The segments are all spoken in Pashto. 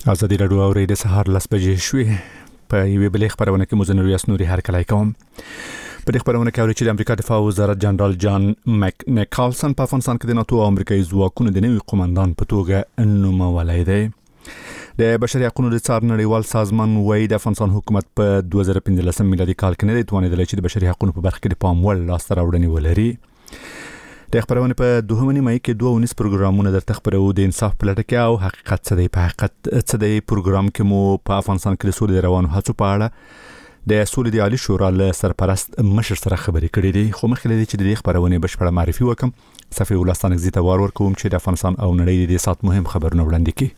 ازادي راډیو او د سهار 10 بجې شوې په یوې بلې خبرونه کې مزن ریاست نوري هر کله کوم په دې خبرونه کې اوري چې د امریکا دفاع وزارت جنرال جان مک نیکالسن په افغانستان کې د ناتو او امریکایي ځواکونو د نوي قومندان په توګه نومولی دی. د بشري حقوقو د څار نړیوال سازمان وايي د افغانستان حکومت په 2015 میلادي کال کې نه دی توانیدلی چې د بشري حقوقو په برخه کې د پام وړ لاسته راوړنې ولري. د خبرونه په 2 مای کې 2 پروګرامونه درته خبرو د انصاف په لټه کې او حقیقت څه دی په حقیقت څه دی پروګرام کې مو په افغانستان کې د سولې روانو هڅو په اړه د سولې د عالی شورا له سرپرست مشر سره خبرې کړې دي. خو مخکې لري چې د خبرونه بشپړه معرفي وکم صفي ولستان غزي ته ورکوم چې د افغانستان او نړۍ د سات مهم خبرونه وړاندې کړي.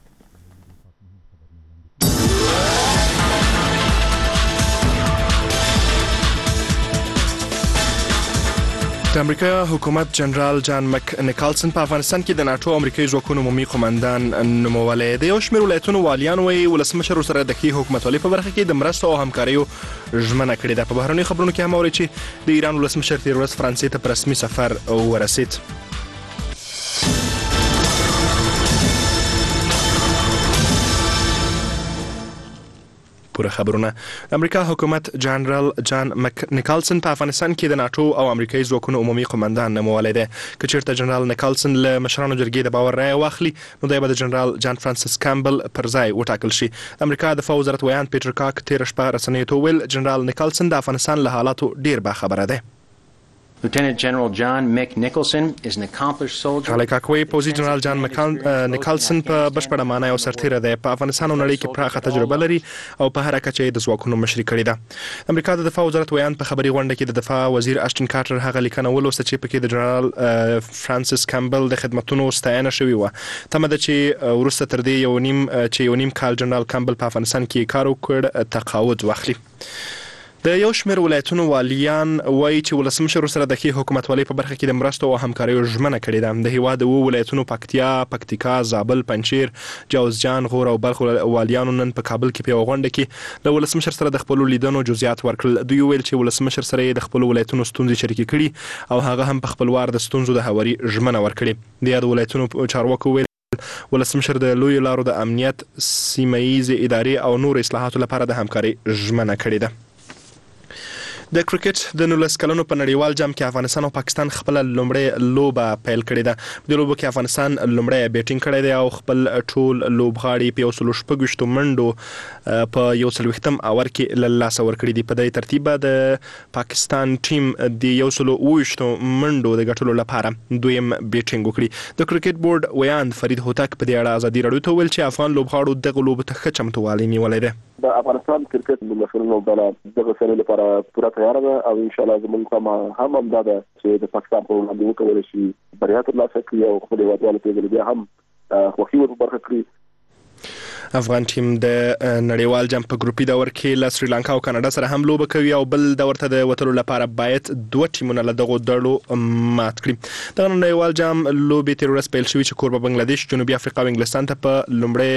د امریکا حکومت جنرال جان مک نیکالسن په افغانستان کې د ناتو امریکایي ځواکونو عمومي قومندان نومولی دی. یو شمېر ولایتونو والیان وايي ولسمشر سره د ښې حکومتولۍ په برخه کې د مرستو او همکاریو ژمنه کړې ده. په بهرنیو خبرونو کې هم اوري چې د ایران ولسمشر تېره ورځ فرانسې ته په رسمي سفر ورسید. پوره خبرونه. امریکا حکومت جنرال جان مک نیکالسن په افغانستان کې د ناتو او امریکایي ځواکونو عمومي قومندان نومولی دی. که چېرته جنرال نیکالسن له مشرانو جرګې د باور رایه واخلي نو دی به د جنرال جان فرانسیس کامبل پر ځای وټاکل شي. امریکا دفاع وزارت ویان پیټر کاک تېره شپه رسنیو ته وویل جنرال نیکالسن د افغانستان له حالاتو ډېر باخبره دی. Lieutenant General John Mick Nicholson is an accomplished soldier. هلیکاکوي پوزي جنرال جان نیکالسن په بشپړه معنا یو سرتیره دی. په افغانستان او نړۍ کې پراخه تجربه لري او په هر کچه د ځواکونو مشري کړې ده. امریکا د دفاع وزارت ویان په خبري غونډه کې د دفاع وزیر اشټن کارټر هغه لیکنه ولوسته چې پکې د جنرال فرانسیس کامبل د خدماتونو ستاینه شوې وه. تمه ده چې وروسته تر دې یو نیم کال جنرال کامبل په افغانستان کې کار وکړ تقاعد واخلي. د یو شمېر ولایتونو والیان وایي چې ولسمشر سره د ښې حکومتولۍ په برخه کې د مرستو او همکاریو ژمنه کړې ده. د هېواد د 2 ولایتونو پکتیا، پکتیکا، زابل، پنجشیر، جوزجان، غور او بلخ والیانو نن په کابل کې په یوه غونډه کې له ولسمشر سره د خپلو لیدنو جزئیات ورکړل. دوی ویل چې ولسمشر سره یې د خپلو ولایتونو ستونزې شریکې کړي او هغه هم په خپل وار د ستونزو د هواري ژمنه ورکړې. د یاد ولایتونو چارواکو ویل ولسمشر د لویو لارو د امنیت، سیمه ییزې ادارې او نور اصلاحاتو لپاره د همکارۍ ژمنه کړې ده. د کرکټ د 19 کلونو په نړیوال جام کې افغانستان او پاکستان خپل لومړی لوبه پیل کړې ده. په دې لوبه کې افغانستان لومړی بیټینګ کړی دی او خپل ټول لوبغاړي په 160 منډو په 140 اور کې له لاسه ورکړي دي. په دې ترتیب د پاکستان ټیم د 120 منډو د ګټلو لپاره دویم بیټینګ وکړي. د کرکټ بورډ ویاند فرید هوتک په دې اړه ازادي راډیو ته ویل چې افغان لوبغاړو دغه لوبه ته ښه چمتووالی نیولی دی. د افغانستان کرکټ مشرانو لوبډله دغه سره لپاره پوره تیار ده او ان شاء الله زموږ تمه هم همدا ده چې د پاکستان په وړاندې وکولای شي بریا ترلاسه کړي او خپل هیوادوالو ته بیا هم خوښي ور برخه کړي. افغان ټیم د نړیوال جام په ګروپي دور کې له سریلانکا او کاناډا سره هم لوبه کوي او بل دور ته د وتلو لپاره باید 2 ټیمونه له دغو دړو مات کړي. دغه نړیوال جام لوبې تېره ورځ پیل شوي چې کوربه بنګلادیش، جنوبي افریقا او انګلستان ته په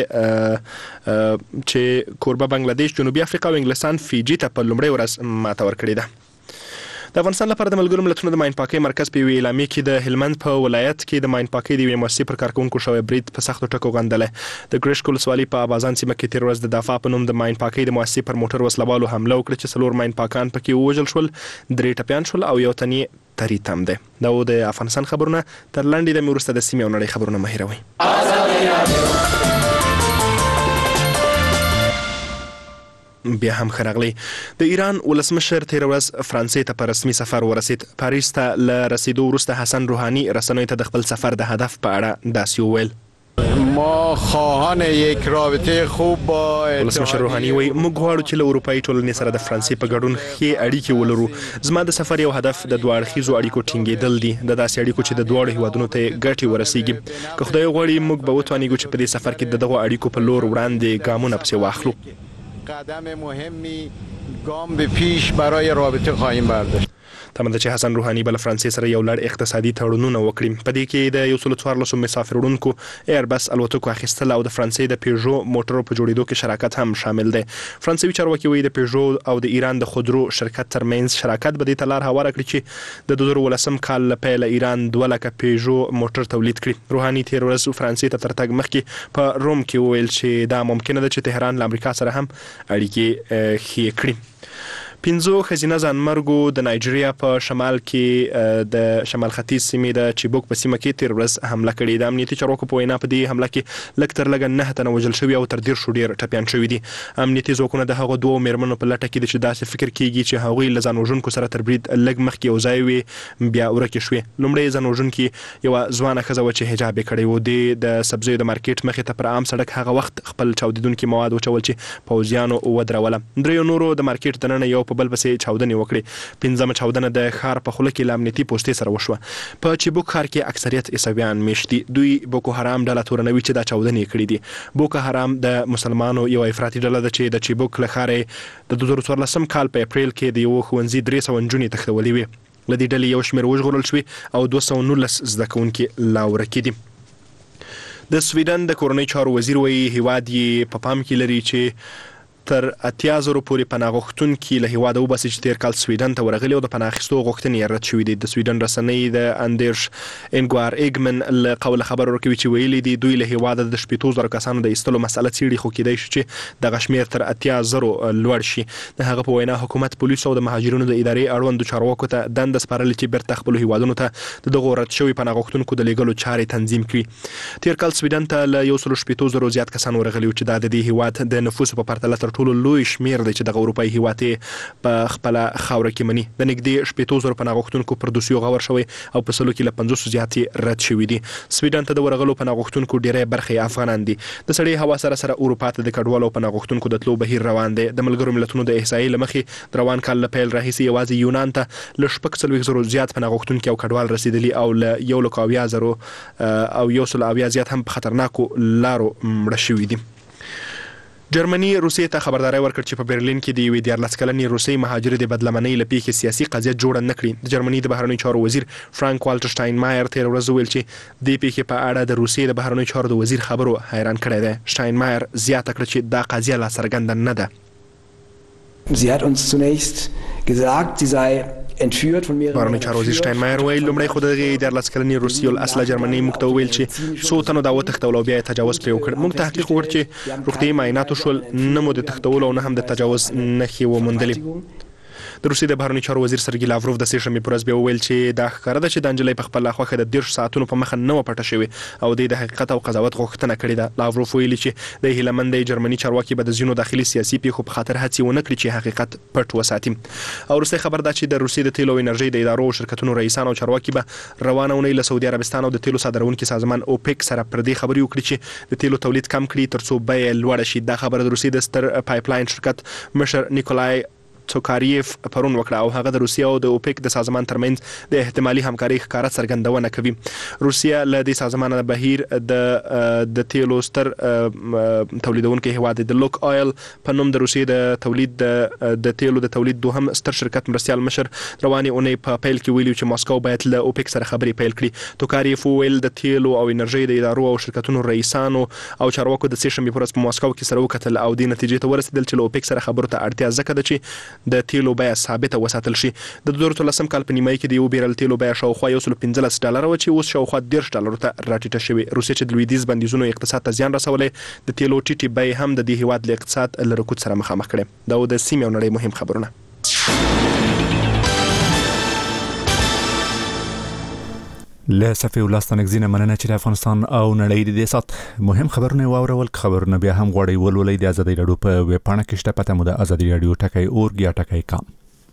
لومړی چې کوربه بنګلادیش، جنوبي افریقا او انګلستان فیجي ته په لومړی ورځ ماته ورکړې ده. د افغانستان لپاره د ملګرو ملتونو د ماین پاکۍ مرکز په یوې اعلامیې کې د هلمند په ولایت کې د ماین پاکۍ د یوې مؤسسې پر کارکوونکو شوی برید په سختو ټکو غندلی. د ګرشک ولسوالۍ په ابازان سیمه کې تېره ورځ د دفاع په نوم د ماین پاکۍ د مؤسسې پر موټر وسلوالو حمله وکړه چې 4 ماین پاکان پکې ووژل شول، 3 ټپیان شول او یو تن یې تری تم دی. دا و د افغانستان خبرونه. تر لنډې دمې وروسته د سیمې او نړۍ خبرونه مه هېروئ. بیا هم خراغلی. د ایران ولسمشر تېره ورځ فرانسې ته په رسمي سفر ورسید. پاریس ته له رسیدو وروسته حسن روحانی رسنیو ته د خپل سفر د هدف په اړه داسې وویل. ما خواهان یک رابطه خوب با ولسمشر روحانی وایي موږ غواړو چې له اروپایي ټولنې سره د فرانسې په ګډون ښې اړیکې ولرو. زما د سفر یو هدف د دوه اړخیزو اړیکو ټینګېدل دي، د داسې اړیکو چې د دواړو هیوادونو ته ګټې ورسیږي. که خدای غواړي موږ به وتوانیږو چې په دې سفر کې د دغو اړیکو په لور وړاندې ګامونه پسې واخلو. قدم مهمی گام به پیش برای رابطه خواهیم برداشت. تمه ده چې حسن روحاني بل فرانسې سره یو لړ اقتصادي تړونونه وکړي. په دې کې د 114 مسافر وړونکو ایربس الوتکو اخیستل او د فرانسې د پیژو موټرو په جوړېدو کې شراکت هم شامل دی. فرانسوي چارواکي وایي د پیژو او د ایران د خودرو شرکت ترمنځ شراکت به د تلار هواره کړی چې د 2019 کال له پیل ایران 2 لک پیژو موټر تولید کړي. روحاني تیر ورځ فرانسې ته ترتګ مخکې په روم کې ویل چې دا ممکنه ده چې تهران له امریکا سره هم اړیکې ښې کړي. 15 خزینه ځانمرګو د نایجیریا په شمال کې د شمال ختیځ سیمې د چیبوک په سیمه کې تیر ورځ حمله کړې. د امنیتي چارواکو په وینا په دې حمله کې لږ تر لږه 9 تنه وژل شوي او تر 10 ډیر ټپیان شوي دي. امنیتي ځواکونه د هغو 2 میرمنو په لټه کې دي چې داسې فکر کیږي چې هغوی له ځان وژونکو سره تر برید لږ مخکې یو ځای وي بیا ورکې شوې. لومړی ځان وژونکي یوه ځوانه ښځه وه چې حجاب یې کړی و. د سبزیو د مارکیټ مخې ته پر عام سړک هغه وخت خپل چاودیدونکي مواد وچول چې پوځیانو ودروله. 3 نورو د مارکیټ دننه یو په بل پسې چاودنې وکړي. 15مه چاودنه د ښار په خوله کې له امنیتي پوستې سره وشوه. په چیبوک ښار کې اکثریت عیسویان میشت دي. دوی بوکو حرام ډله تورنوي چې دا چاودنې کړي دي. بوکو حرام د مسلمانانو یو افراطي ډله ده چې د چیبوک له ښاره د 2014 کال په اپریل کې د یو ښوونځي 300 نجونې تښتولې وې. له دې ډلې یو شمېر وژغورل شوي او 219 زده کوونکي لا ورکې دي. د سویډن د کورنۍ چارو وزیر وایي هیواد یې په پام کې لري چې تر 80,000 پورې پناه غوښتونکي له هیواده وباسي چې تیر کال سویډن ته ورغلي او د پناه اخیستو غوښتنې یې رد شوي دي. د سویډن رسنۍ د اندرش انګوار ایګمن له قوله خبر ورکوي چې ویلي دي دوی له هیواده د 80,000 کسانو د ایستلو مسله څیړي، خو کیدای شي چې دغه شمېر تر 80,000 لوړ شي. د هغه په وینا حکومت پولیسو او د مهاجرینو د ادارې اړوندو چارواکو ته دنده سپارلې چې بیرته خپلو هیوادونو ته د دغو رد شوي پناه غوښتونکو د لیږلو چارې تنظیم کړي. تیر کال سویډن ته له 180,000 زیات کسان ورغلي چې دا د دې هیواد د نفوسو په پرتله تر ټولو لوی شمېر دی چې دغه اروپایي هیواد په خپل خاوره کې مني. د نږدې 80,000 پناه غوښتونکو پر دوسیو غور شوی او په سلو کې له 500 زیاتې رد شوي دي. سویډن ته د ورغلو پناه غوښتونکو ډیری برخې افغانان دي. د سړې هوا سره اروپا ته د کډوالو پناه غوښتونکو د تلو بهیر روان دی. د ملګرو ملتونو د احصایې له مخې د روان کال له پیل راهیسې یوازې یونان ته له 40,000 زیات پناه غوښتونکي او کډوال رسیدلي او له 1,000 او 100 زیات هم په خطرناکو لارو مړه شوي دي. جرمني روسیې ته خبرداری ورکړ چې په برلین کې د یوې 14 کلنې روسۍ مهاجرې د بدلمنۍ له پیښې سیاسي قضیه جوړه نه کړي. د جرمني د بهرنیو چارو وزیر فرانک والټر شټاینمایر تیر ورځ ویل چې دې پیښې په اړه د روسیې د بهرنیو چارو د وزیر خبرو حیران کړی دی. شټاینمایر زیاته کړه چې دا قضیه لا څرګنده نه ده. Sie hat uns zunächst gesagt, sie sei بهرنیو چارو وزیر شټاینمایر ویل لومړی خو دغه 14 کلنې روسي الاصله جرمني موږ ته ویل چې څو تنو دا وتښتول او بیا تجاوز پرې وکړ. موږ تحقیق وکړ چې روغتیایي معاینات وشول، نه مو د تښتولو او نه هم د تجاوز نښې وموندلې. د روسیې د بهرنیو چارو وزیر سرګي لاوروف د سې شنبې پر ورځ بیا وویل چې دا ښکاره ده چې د نجلۍ په خپله خوښه د 10 ساعتونو په مخه نه وه پټه شوې او د حقیقت او قضاوت غوښتنه کړې ده. لاوروف ویلي چې د هیلهمندۍ جرمني چارواکي به د ځینو داخلي سیاسي پیښو په خاطر هڅې ونه کړي چې حقیقت پټ وساتي. او وروستی خبر دا چې د روسیې د تیلو او انرژۍ د ادارو او شرکتونو رئیسان او چارواکي به روانه اونۍ له سعودي عربستان او د تیلو صادرونکي سازمان اوپیک سره پر دې خبرې وکړي چې د تیلو تولید کم کړي تر څو بیه لوړه شي. دا خبره د روسیې د ستر پایپلاین شرکت مشر نیکولای توکاریف پرون وکړه او هغه د روسیې او د اوپیک د سازمان ترمنځ د احتمالي همکارۍ ښکاره څرګندونه کوي. روسیه له دې سازمانه بهیر د تیلو ستر تولیدونکي هیواد د لوک آیل په نوم د روسیې د تولید د تیلو د تولید دوهم ستر شرکت مرستیال مشر رواني اونۍ په پیل کې ویلي چې ماسکو باید له اوپیک سره خبرې پیل کړي. توکاریف ویل د تیلو او انرژۍ د ادارو او شرکتونو رئیسانو او چارواکو د سې شنبې پر ورځ په ماسکو کې سره وکتل او د نتیجې ته ورسېدل چې له اوپیک سره خبرو ته اړتیا ځکه ده چې د تیلو بیه ثابته وساتل شي. د 2013 کال په نیمایي کې د یو بیرل تیلو بیه شاوخوا $115 و چې اوس شاوخوا $10 ته راټیټه شوې. روسیې چې د لویدیځ بندیزونو اقتصاد ته زیان رسولی، د تیلو ټیټې بیې هم د دې هیواد له اقتصاد له رکود سره مخامخ کړی. دا د سیمې او نړۍ مهم خبرونه. له صفحې ولستانک زینه مننه چې د افغانستان او نړۍ د دې سات مهم خبرونه واورول. خبرونه بیا هم غواړئ ولولئ د ازادي راډیو په ویب پاڼه کې شته، پته مو د ازادي راډیو ټکی .org یا ټکی .com.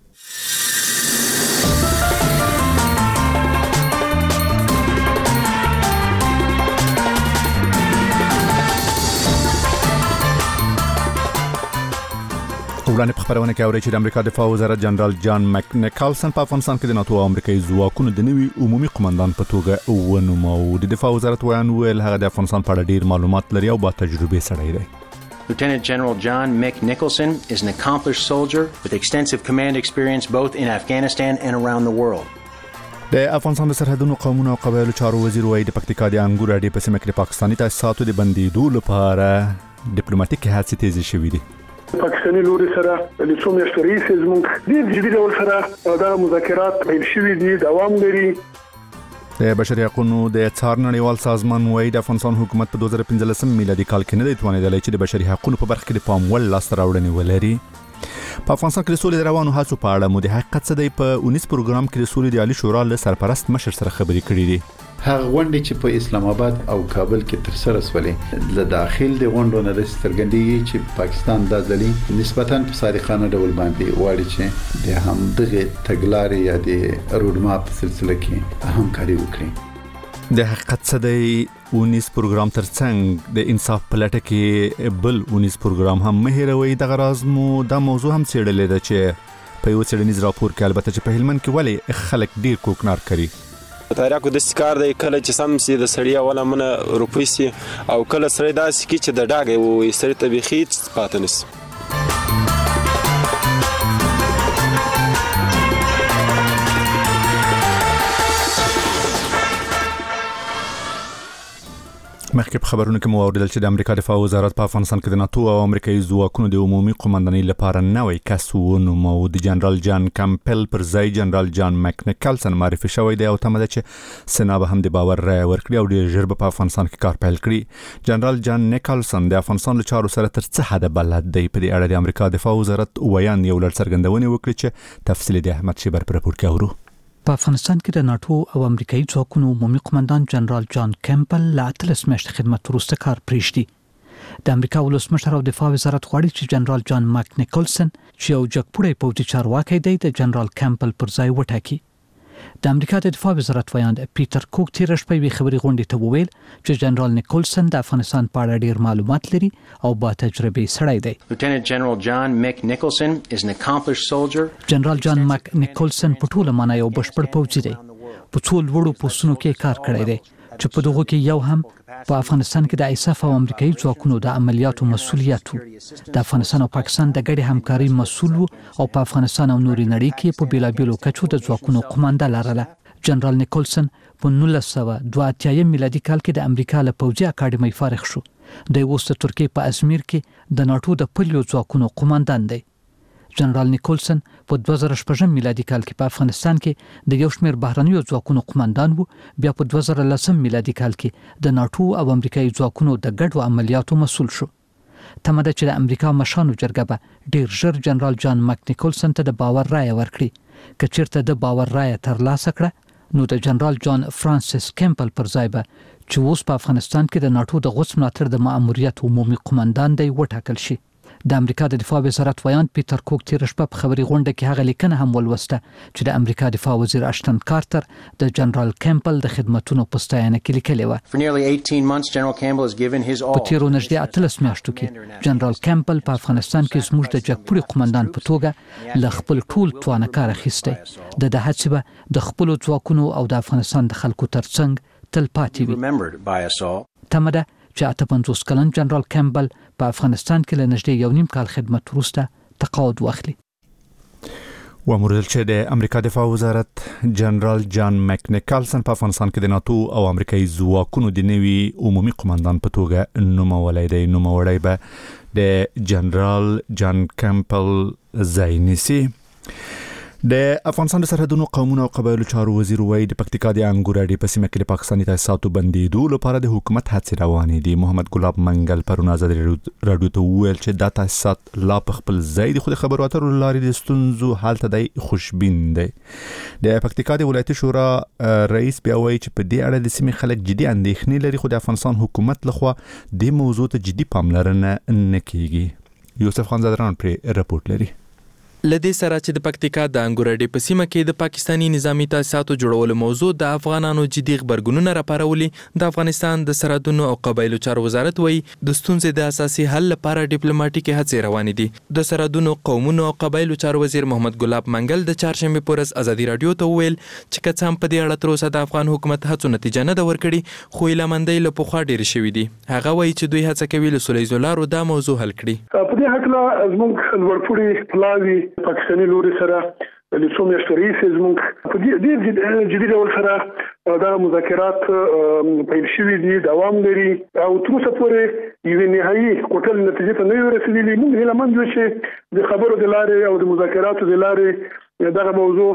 وړاندې په خبرونه کې اورئ چې د امریکا دفاع وزارت جنرال جان مک نیکالسن په افغانستان کې د ناتو او امریکایي ځواکونو د نوي عمومي قومندان په توګه ونوماوه. د دفاع وزارت ویل هغه د افغانستان په اړه ډیر معلومات لري او با تجربه سړی دی. Lieutenant General John Mick Nicholson is an accomplished soldier with extensive command experience both in Afghanistan and around the world. د افغانستان د سرحدونو قومونو او قبایلو چارو وزیر وایي د پکتیکا د انګور اډې په سیمه کې د پاکستاني تاسیساتو د بندیدو لپاره ډیپلوماټیک هڅې تیزې شوې دي. پاکستاني لوري سره د څو میاشتو راهیسې زموږ ډېر جدي ډول سره دا مذاکرات پیل شوي دي، دوام لري. د بشري حقوقو د څار نړیوال سازمان وایي د افغانستان حکومت په 2015 میلادي کال کې نه دی توانیدلی چې د بشري حقوقو په برخه کې د پام وړ لاسته راوړنې ولري. په افغانستان کې د سولې د روانو هڅو په اړه مو د حقیقت څه دی په 19 پروګرام کې د سولې د عالی شورا له سرپرست مشر سره خبرې کړې دي. هغه غونډې چې په اسلام آباد او کابل کې تر سره شولې له داخل د غونډو نه سترګندېږي چې پاکستان د ځلې نسبتاً په صادقانه ډول باندې واړي چې د هم دغه تګلارې یا د روډماپ په سلسله کې همکاري وکړي. د حقیقت څه دی 19 پروګرام ترڅنګ د انصاف په لټه کې بل 19 پروګرام هم مهیروي. دغه راز مو دا موضوع هم څېړلې ده چې په یو څېړنیز راپور کې البته چې په هلمند کې ولې خلک ډیر کوکنار کوي. تاریخ د سکار دی کله چې سم سي د سړی اوله منه روپي سي او کله سړی داسې کی چې د ډاګي وي سړی طبيخي پاتنس. مخکې په خبرونو کې مو اوریدل چې د امریکا دفاع وزارت په افغانستان کې د ناتو او امریکایي ځواکونو د عمومي قومندانۍ لپاره نوی کس ونومو. د جنرال جان کمپل پر ځای جنرال جان مک نیکلسن معرفي شوی دی او تمه ده چې سنا به هم د باور رایه ورکړي او ډېر ژر به په افغانستان کې کار پیل کړي. جنرال جان نیکلسن د افغانستان له چارو سره تر څه حده بلد دی. په دې اړه د امریکا دفاع وزارت ویان یو لړ څرګندونې وکړي چې تفصیل د احمد شیبر پر راپور کې اورو. په افغانستان کې د ناتو او امریکایي ځواکونو عمومي قومندان جنرال جان کمپل لا 13 میاشتې خدمت وروسته کار پرېږدي. د امریکا ولسمشر او دفاع وزارت غواړي چې جنرال جان مک نیکلسن چې یو جګپوړی پوځي چارواکی دی د جنرال کمپل پر ځای وټاکي. د امریکا د دفاع وزارت ویاند پیټر کوک تیر شپه وی خبري غونډې ته وویل چې جنرال نیکلسن د افغانستان په اړه ډیر معلومات لري او با تجربه سړی دی. Lieutenant General John Mick Nicholson is an accomplished soldier. جنرال جان مک نیکلسن په ټوله معنی یو بشپړ پوځي دی. په ټول وړو پوسټونو کې کار کړی دی چې په دغه کې یو هم په افغانستان کې د ایساف او امریکایي ځواکونو د عملیاتو مسؤلیت د افغانستان او پاکستان د ګډې همکاري مسؤل او په افغانستان او نوري نړۍ کې په بیلابیلو کچو د ځواکونو قومانده لرله. جنرال نیکلسن په 1982 میلادي کال کې د امریکا له پوځي اکاډمۍ فارغ شو. د اوس د ترکیې په ازمیر کې د ناتو د پلیو ځواکونو قوماندان دی. جنرال نیکلسن په 2016 میلادي کال کې په افغانستان کې د یو شمېر بهرنیو ځواکونو قوماندان وو. بیا په 2010 میلادي کال کې د ناتو او امریکایي ځواکونو د ګډو عملیاتو مسؤل شو. تمه ده چې د امریکا مشانو جرګه به ډیر ژر جنرال جان مک نیکلسن ته د باور رایه ورکړي. که چیرته د باور رایه ترلاسه کړه نو د جنرال جان فرانسیس کمپل پر ځای به چې اوس په افغانستان کې د ناتو د غوڅ ملاتړ د ماموریت عمومي قومندان دی وټاکل شي. د امریکا د دفاع وزارت ویاند پیټر کوک تیر شپه په خبري غونډه کې هغه لیکنه هم ولوسته چې د امریکا دفاع وزیر اشتن کارتر د جنرال کمپل د خدماتونو په ستاینه کې لیکلی و. For nearly 18 months General Campbell has given his all. په تیرو نږدې 13 میاشتو کې جنرال کمپل په افغانستان کې زموږ د جګپوړي قومندان په توګه له خپل ټول توانه کار اخیستی. د هڅې به د خپل ځواکونو او د افغانستان د خلکو ترڅنګ تل پاتې وي. تمه ده چې 58 کلن جنرال کمپل په افغانستان کې له نږدې 1.5 کال خدمت وروسته تقاعد واخلي. وموردل چې د امریکا دفاع وزارت جنرال جان مک نیکلسن په افغانستان کې د ناتو او امریکایي ځواکونو د نوي عمومي قومندان په توګه نومولی دی. نوموړی به د جنرال جان کمپل ځای نیسي. د افغانستان د سرحدونو قومونو او قبایلو چارو وزیر وایي د پکتیکا د انګور اډې په سیمه کې د پاکستاني تاسیساتو بندیدو لپاره د حکومت هڅې روانې دي. محمد ګلاب منګل پرون ازادي راډیو ته وویل چې دا تاسیسات لا په خپل ځای دي خو د خبرو اترو لارې د ستونزو حل ته دی خوشبین دی. د پکتیکا د ولایتي شورا رئیس بیا وایي چې په دې اړه د سیمې خلک جدي اندېښنې لري خو د افغانستان حکومت لخوا د موضوع ته جدي پاملرنه نه کیږي. یوسف خان زادران پر راپورټ لري. لدې سره چې د پکتیکا د انګور اډې په سیمه کې د پاکستانی نظامی تاسیساتو جوړولو موضوع د افغانانو جدي غبرګونونه راپارولي. د افغانستان د سرحدونو او قبایلو چارو وزارت وایي د ستونزې د اساسي حل لپاره ډیپلوماټیکي هڅې روانې دي. د سرحدونو قومونو او قبایلو چارو وزیر محمد ګلاب منګل د چهارشنبه په ورځ ازادي رادیو ته وویل چې که څه هم په دې اړه تر اوسه د افغان حکومت هڅو نتیجه نه ده ورکړې، خو هیلهمندۍ له پخوا ډېرې شوي دي. هغه وایي چې دوی هڅه کوي له سولیزو لارو دا موضوع حل کړي. په دې هکله زموږ لوړپوړي پلاوي پاکستاني لوري سره د څو میاشتو راهیسې زموږ په ډېر جدي ډول سره دا مذاکرات پیل شوي دي، دوام لري او تر اوسه پورې یوې نهایي کوټل نتیجې ته نه یو رسېدلي. موږ هیلهمند یو چې د خبرو د لارې او د مذاکراتو د لارې دغه موضوع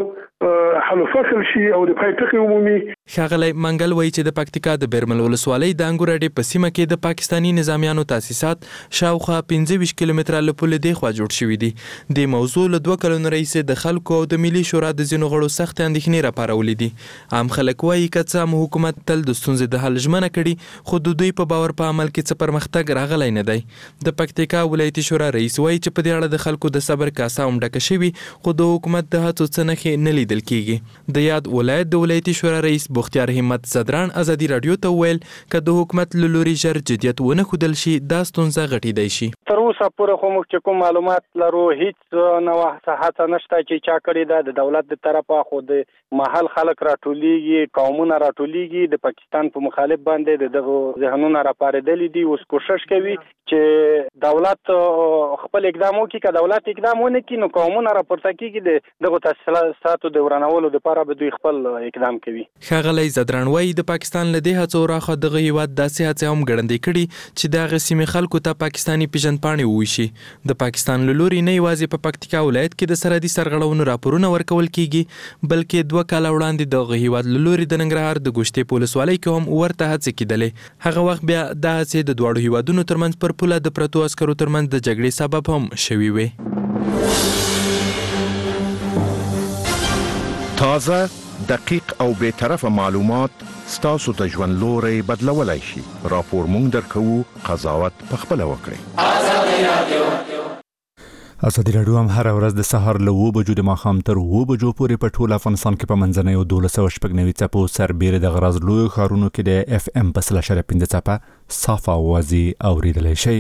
حل فصل شي او د پای ټکی عمومي. ښاغلی منګل وایي چې د پکتیکا د بیرمل ولسوالۍ د انګور اډې په سیمه کې د پاکستانی نظامیانو تاسیسات شاوخوا 25 کیلومتره له پولې دېخوا جوړ شوي دي. د موضوع له 2 کلونو راهیسې د خلکو او د ملي شورا د ځینو غړو سختې اندېښنې راپارولې دي. عام خلک وایي که څه هم حکومت تل د ستونزې د حل ژمنه کړي، خو د دوی په باور په عمل کې څه پرمختګ راغلی نه دی. د پکتیکا ولایتي شورا رئیس وایي چې په دې اړه د خلکو د صبر کاسه هم ډکه شوي، خو د حکومت د هڅو څه نښې نه لیدل کېږي. د یاد ولایت د ولایتي شورا رئیس بختیار همت زدران ازادي رادیو ته وویل که د حکومت له لوري ژر جدیت ونه ښودل شي دا ستونزه غټېدای شي. تر اوسه پورې خو موږ چې کوم معلومات لرو هیڅ نوه هڅه نشته چې چا کړې ده د دولت د طرفه، خو د محل خلک راټولیږي، قومونه راټولیږي، د پاکستان په مخالف باندې دغه ذهنونه راپارېدلي دي. اوس کوشش کوي چې دولت خپل اقدام وکړي، که دولت اقدام ونه کړي نو قومونه راپورته کېږي، دغه تاسیساتو د ورانولو لپاره به دوی خپل اقدام کوي. ښاغلی زدران وایي د پاکستان له دې هڅو راخوا دغه هیواد داسې هڅې هم ګړندۍ کړي چې د هغې سیمې خلکو ته پاکستاني پیژندپاڼې وویشي. د پاکستان له لوري نه یوازې په پکتیکا ولایت کې د سرحدي سرغړونو راپورونه ورکول کېږي، بلکې 2 کاله وړاندې دغه هیواد له لوري د ننګرهار د ګوشتې په ولسوالۍ کې هم ورته هڅې کېدلې. هغه وخت بیا دا هڅې د دواړو هیوادونو ترمنځ پر پوله د پرتو عسکرو ترمنځ د جګړې سبب هم شوي وې. تازه، دقیق او بی‌طرفه معلومات ستاسو د ژوند لوري بدلولای شي. راپور مونږ درکوو، قضاوت پخپله وکړئ. ازادي رادیو هم هر ورځ د سهار له 7 بجو د ماښام تر 7 بجو پورې په ټول افغانستان کې په منځنۍ او 1290 څپو سربېره د غراز لوی ښارونو کې د FM په 3.5 څپه صاف اوازي اوریدلی شي.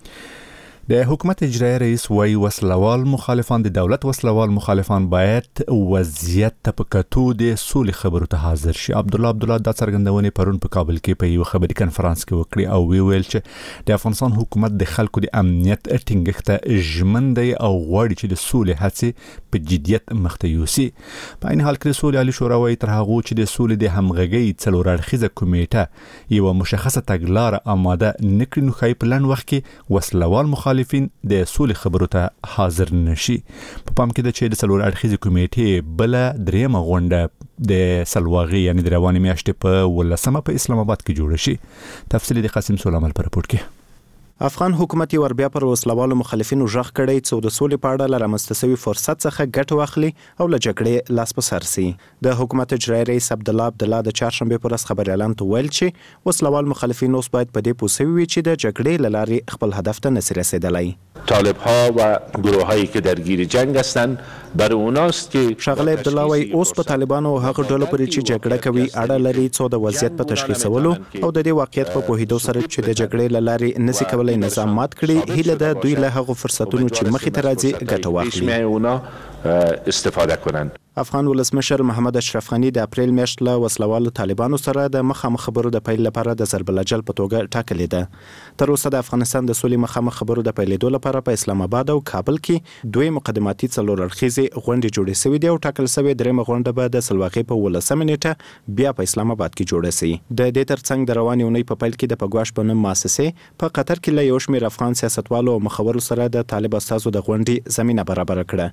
د حکومت اجرایی رئیس وایي وسلوال مخالفان د دولت وسلوال مخالفان باید وضعیت ته په کتو د سولې خبرو ته حاضر شي. عبدالله دا څرګندونې پرون په کابل کې په یو خبري کنفرانس کې وکړي او ویل چې د افغانستان حکومت د خلکو د امنیت ټینګښت ته ژمن دی او غواړي چې د سولې هڅې په جدیت مخته یوسي. په عین حال کې د سولې عالی شورا وایي تر هغه چې د سولې د همغږۍ څلور اړخیزه کمیټه یو مشخصه تګلاره آماده نکړي نو ښایي په لنډ وخت کې وسلوال مخالفین د سولې خبرو ته حاضر نشي. په پام کې ده چې د څلور اړخیزې کمیټې بله دریمه غونډه د سلواغې یعنی د روانې میاشتې په 18 په اسلام آباد کې جوړه شي. تفصیل د قاسم سولامل په رپورټ کې. افغان حکومت یو بیا پر وسلوالو مخالفینو ژغ کړی چې د سولې په اړه له رامنځته شوي فرصت څخه ګټه واخلي او له جګړې لاس په سر سي. د حکومت اجرایی رئیس عبدالله د چهارشنبه په ورځ خبري اعلان ته ویل چې وسلوال مخالفین اوس باید په دې پوه شوي وي چې د جګړې له لارې خپل هدف ته نشي رسیدلی. طالب‌ها و گروه‌هایی که درگیر جنگ هستند برای اوناست که شغله عبدالله وی اوس په طالبانو او هغه ډلو پورې چې جګړه کوي اړه لري څو د وضعیت په تشخیصولو او د دې واقعیت په پوهیدو سره چې د جګړې له لارې نشي کولای نظام مات کړي، هیله ده دوی له هغه فرصتونو چې مخې ته راځي ګټه واخلي. استفاده کنند. افغان ولسمشر محمد اشرف غنی د اپریل میاشت له وسلوالو طالبانو سره د مخامخ خبرو د پیل لپاره د ضرب الاجل په توګه ټاکلې ده. تر اوسه د افغانستان د سولې مخامخ خبرو د پیلېدو لپاره په اسلام آباد او کابل کې دوی مقدماتي څلور اړخیزې غونډې جوړې شوې دي او ټاکل شوې درېمه غونډه به د سلواغې په 18 نیټه بیا په اسلام آباد کې جوړه شي. د دې ترڅنګ د روانې اونۍ په پیل کې د پګواش په نوم مؤسسې په قطر کې له یو شمېر افغان سیاستوالو او مخورو سره د طالب استازو د غونډې زمينه برابر کړه.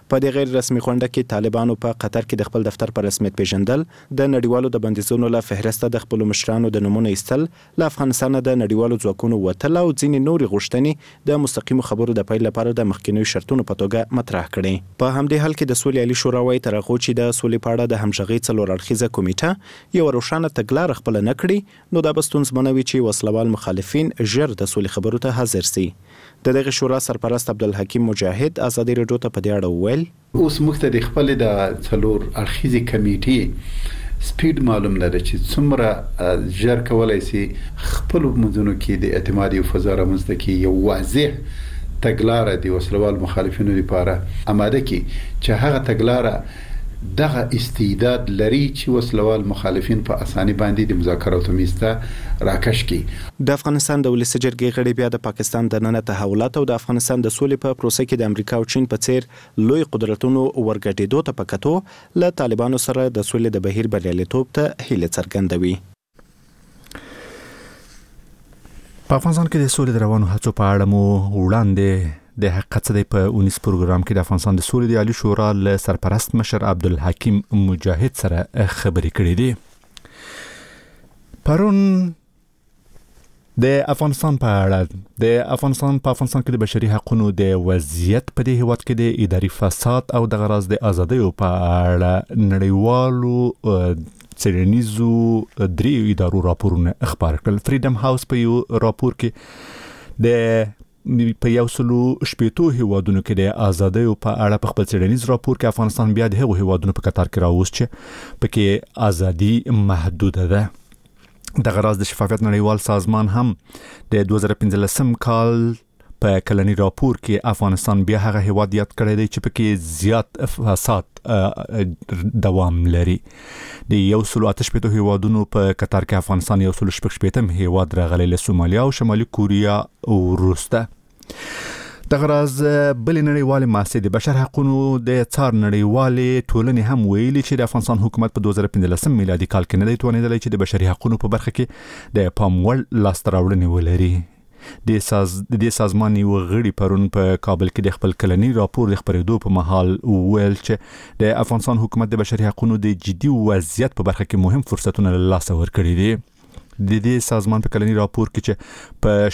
په دې غیر رسمي غونډه کې طالبانو په قطر کې د خپل دفتر په رسمیت پیژندل، د نړیوالو د بندیزونو له فهرسته د خپل مشرانو د نمونه ایستل، له افغانستان د نړیوالو ځواکونو وتل او ځینې نورې غوښتنې د مستقیمو خبرو د پیل لپاره د مخکینیو شرطونو په توګه مطرح کړي. په همدې حال کې د سولې عالی شورا وايي تر هغه چې د سولې په اړه د همغږۍ څلور اړخیزه کمیټه یو روښانه تګلاره خپل نه کړي، نو دا به ستونزمنوي چې وسلوال مخالفین ژر د سولې خبرو ته حاضر سي. د دغه شورا سرپرست عبدالحکیم مجاهد ازادي راډیو ته په دې اړه وویل: اوس موږ ته د خپل د څلور اړخیزې کمیټې سپیډ معلوم نه ده چې څومره ژر کولای شي خپل منځونو کې د اعتماد او فضا رامنځته کړي، یو واضح تګلاره د وسلوال مخالفینو لپاره اماده کړي چې هغه تګلاره دغه استعداد لري چې وسلوال مخالفین په اساني باندې د مذاکراتو میسته راکش کړي. د افغانستان د ولسي جرګې غړي بیا د پاکستان د ننه تحولات او د افغانستان د سولې په پروسه کې د امریکا او چین په څیر لوی قدرتونو ورګټېدو ته پکاتو له طالبانو سره د سولې د بهیر بریالیتوب ته هیله څرګندوي. په افغانستان کې د سولې د روانو هڅو په اړه مو وړاندې د حقیقت څخه په 19 پروګرام کې د افغانستان د سولې د عالی شورا له سرپرست مشر عبدالحکیم مجاهد سره خبرې کړې دي. پرون د افغانستان کې د بشري حقوقو د وضعیت په دې هیواد کې د اداري فساد او د غرض د ازادۍ په اړه نړیوالو څېړنیزو درې ادارو راپورونه خبر کړل. فریډم هاوس په یو راپور کې د په یو سلو شپېتو هیوادونو کې د ازادۍ په اړه په خپل څېړنیز راپور کې افغانستان بیا د هغو هیوادونو په کتار کې راوست چې پکې ازادي محدوده ده. د غرض د شفافیت نړیوال سازمان هم د 2015 کال په کلنی راپور کې افغانستان بیا هغه هیواد یاد کړی دی چې پکې زیات فساد دوام لري. د یو سلو اتشپېتو هیوادونو په کتار کې افغانستان یو سلو شپږم هیواد راغلی له سومالیا او شمالي کوریا وروسته. د غرض بل نړیوال مؤسسې د بشر حقوقو د څار نړیوالې ټولنې هم ویلي چې د افغانستان حکومت په 2015 میلادي کال کې نه دی توانیدلی چې د بشري حقوقو په برخه کې د پام وړ لاسته راوړنې ولري. د سازمان یو غړي پرون په کابل کې د خپل کلنی راپور د خبرېدو په محل ویل چې د افغانستان حکومت د بشري حقوقو د جدي وضعیت په برخه کې مهم فرصتونه له لاسه ورکړي دي. د دې سازمان په کلنی راپور کې چې په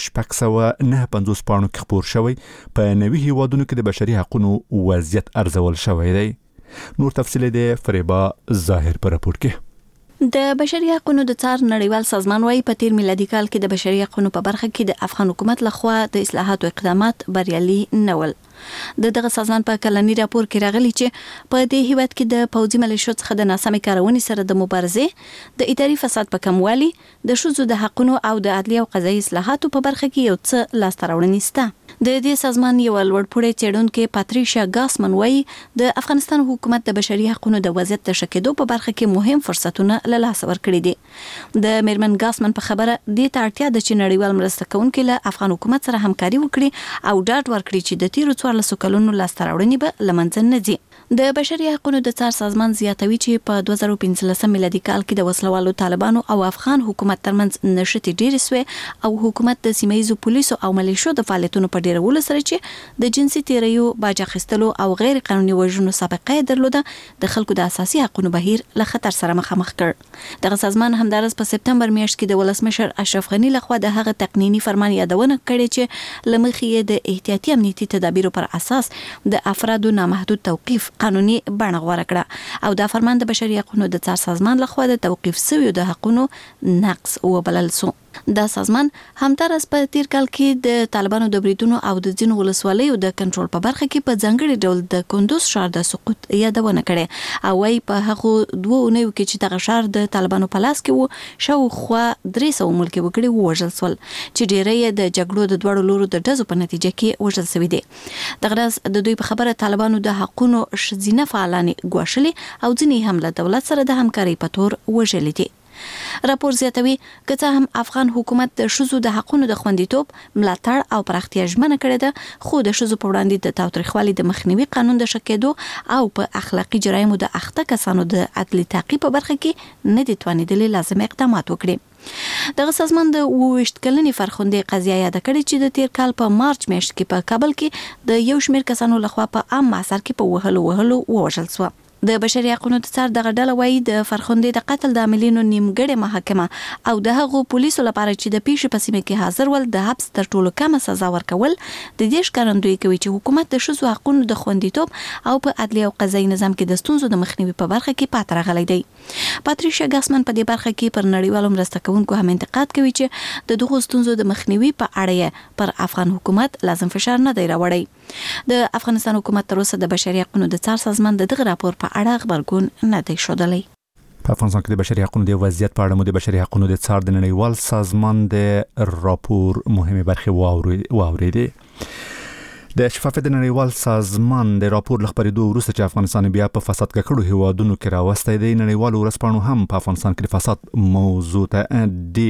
659 پاڼو کې خبر شوی په 90 هیوادونو کې د بشري حقوقو وضعیت ارزول شوی دی. نور تفصیل دی فریبا ظاهر په راپور کې. د بشري حقوقو د څار نړیوال سازمان وايي په تیر میلادي کال کې د بشري حقوقو په برخه کې د افغان حکومت لخوا د اصلاحاتو اقدامات بریالي نه ول. دغه سازمان په کلنی راپور کې راغلی چې په دې هیواد کې د پوځي ملیشو څخه د ناسمې کارونې سره د مبارزې، د اداري فساد په کموالي، د ښځو د حقوقو او د عدلي او قضایي اصلاحاتو په برخه کې یو څه لاسته راوړنې شته. د دې سازمان یو لوړپوړی څېړونکې پاتریشا ګاسمن وايي د افغانستان حکومت د بشري حقوقو د وضعیت د ښه کېدو په برخه کې مهم فرصتونه له لاسه ورکړي دي. د میرمن ګاسمن په خبره دې ته اړتیا ده چې نړیوال مرسته کوونکي له افغان حکومت سره همکاري وکړي او ډاډ ورکړي چې د تیرو 14 کلونو لاسته راوړنې به له منځه نه ځي. د بشري حقوقو د څار سازمان زیاتوي چې په 2015 میلادي کال کې د وسلوالو طالبانو او افغان حکومت ترمنځ نشټې ډېرې سوې او حکومت د سیمه‌ییزو پولیسو او ملیشو د فعالیتونو په ډیرولو سره چې د جنسي تیریو، باج اخیستلو او غیر قانوني وژنو سابقه درلوده د خلکو د اساسي حقوقو بهیر له خطر سره مخامخ کړ. دغه سازمان همدارس په سپتمبر میاشت کې د ولسمشر اشرف غنی لخوا د هغه تقنینی فرمان یادونه کړې چې لمخې د احتیاطي امنیتي تدابیرو پر اساس د افرادو نامحدود توقيف قانوني بڼه غوړه کړه او دا فرمان د بشري حقوقو د څار سازمان لخوا د توقيف شویو د حقوقو نقص وبلل سو. دا سازمان همدارس په تیر کال کې د طالبانو د بریدونو او د ځینو ولسوالیو د کنټرول په برخه کې په ځانګړي ډول د کندوز ښار د سقوط یادونه کړې او وايي په هغه 2 اونیو کې چې دغه ښار د طالبانو په لاس کې وو شاوخوا 300 ملکي وګړي ووژل شول چې ډیری د جګړو د دوړو لورو د ډزو په نتیجه کې وژل شوي دي. دغه د دوی په خبره طالبانو د حقوقو شذینه فعالان ګواښلي او ځینې هم له دولت سره د همکارۍ په تور وژل دي. راپور زیاتوي که هم افغان حکومت د شذو د حقونو د خوندیتوب ملاتړ او پراختیا ژمنه کړې ده، خو د شذو په وړاندې د تاوتریخوالي د مخنیوي قانون د شکېدو او په اخلاقی جرایمو د اخته کسانو د عدلي تعقیب په برخه کې نه دي توانیدلي لازم اقدامات وکړي. دغه سازمان د 28 کلنې فرخندې قضیه یاد کړې چې د تیر کال په مارچ میاشت کې په کابل کې د یو شمېر کسانو لخوا په عام محضر کې په وهلو ووژل شو. د بشري حقوقو د څار دغه ډله وایي د فرخندې د قتل د عاملینو نیمګړې محاکمه او د هغو پولیسو لپاره چې د پیښې په سیمه کې حاضر ول د حبس تر ټولو کمه سزا ورکول د دې ښکارندوی کوي چې حکومت د شذو حقوقو د خوندیتوب او په عدلي او قضایي نظام کې د ستونزو د مخنیوي په برخه کې پاتې راغلی دی. پاتریشیا ګاسمن په دې برخه کې پر نړیوالو مرسته کوونکو هم انتقاد کوي چې د دغو ستونزو د مخنیوي په اړه پر افغان حکومت لازم فشار نه دی راوړی. د افغانستان حکومت تر اوسه د بشري حقوقو د څار سازمان د دغه راپور په اړه خبرګون نه دی شودلی. په افغانستان کې د بشري حقوقو د وضعیت په اړه مو د بشري حقوقو د څار د نړیوال سازمان د راپور مهمه برخه واوریدې. د شفافیت د نړیوال سازمان د راپور لخبرېدو وروسته چې افغانستان بیا په فساد ککړو هیوادونو کې راوستی دی، نړیوال ورځپاڼو هم په افغانستان کې د فساد موضوع ته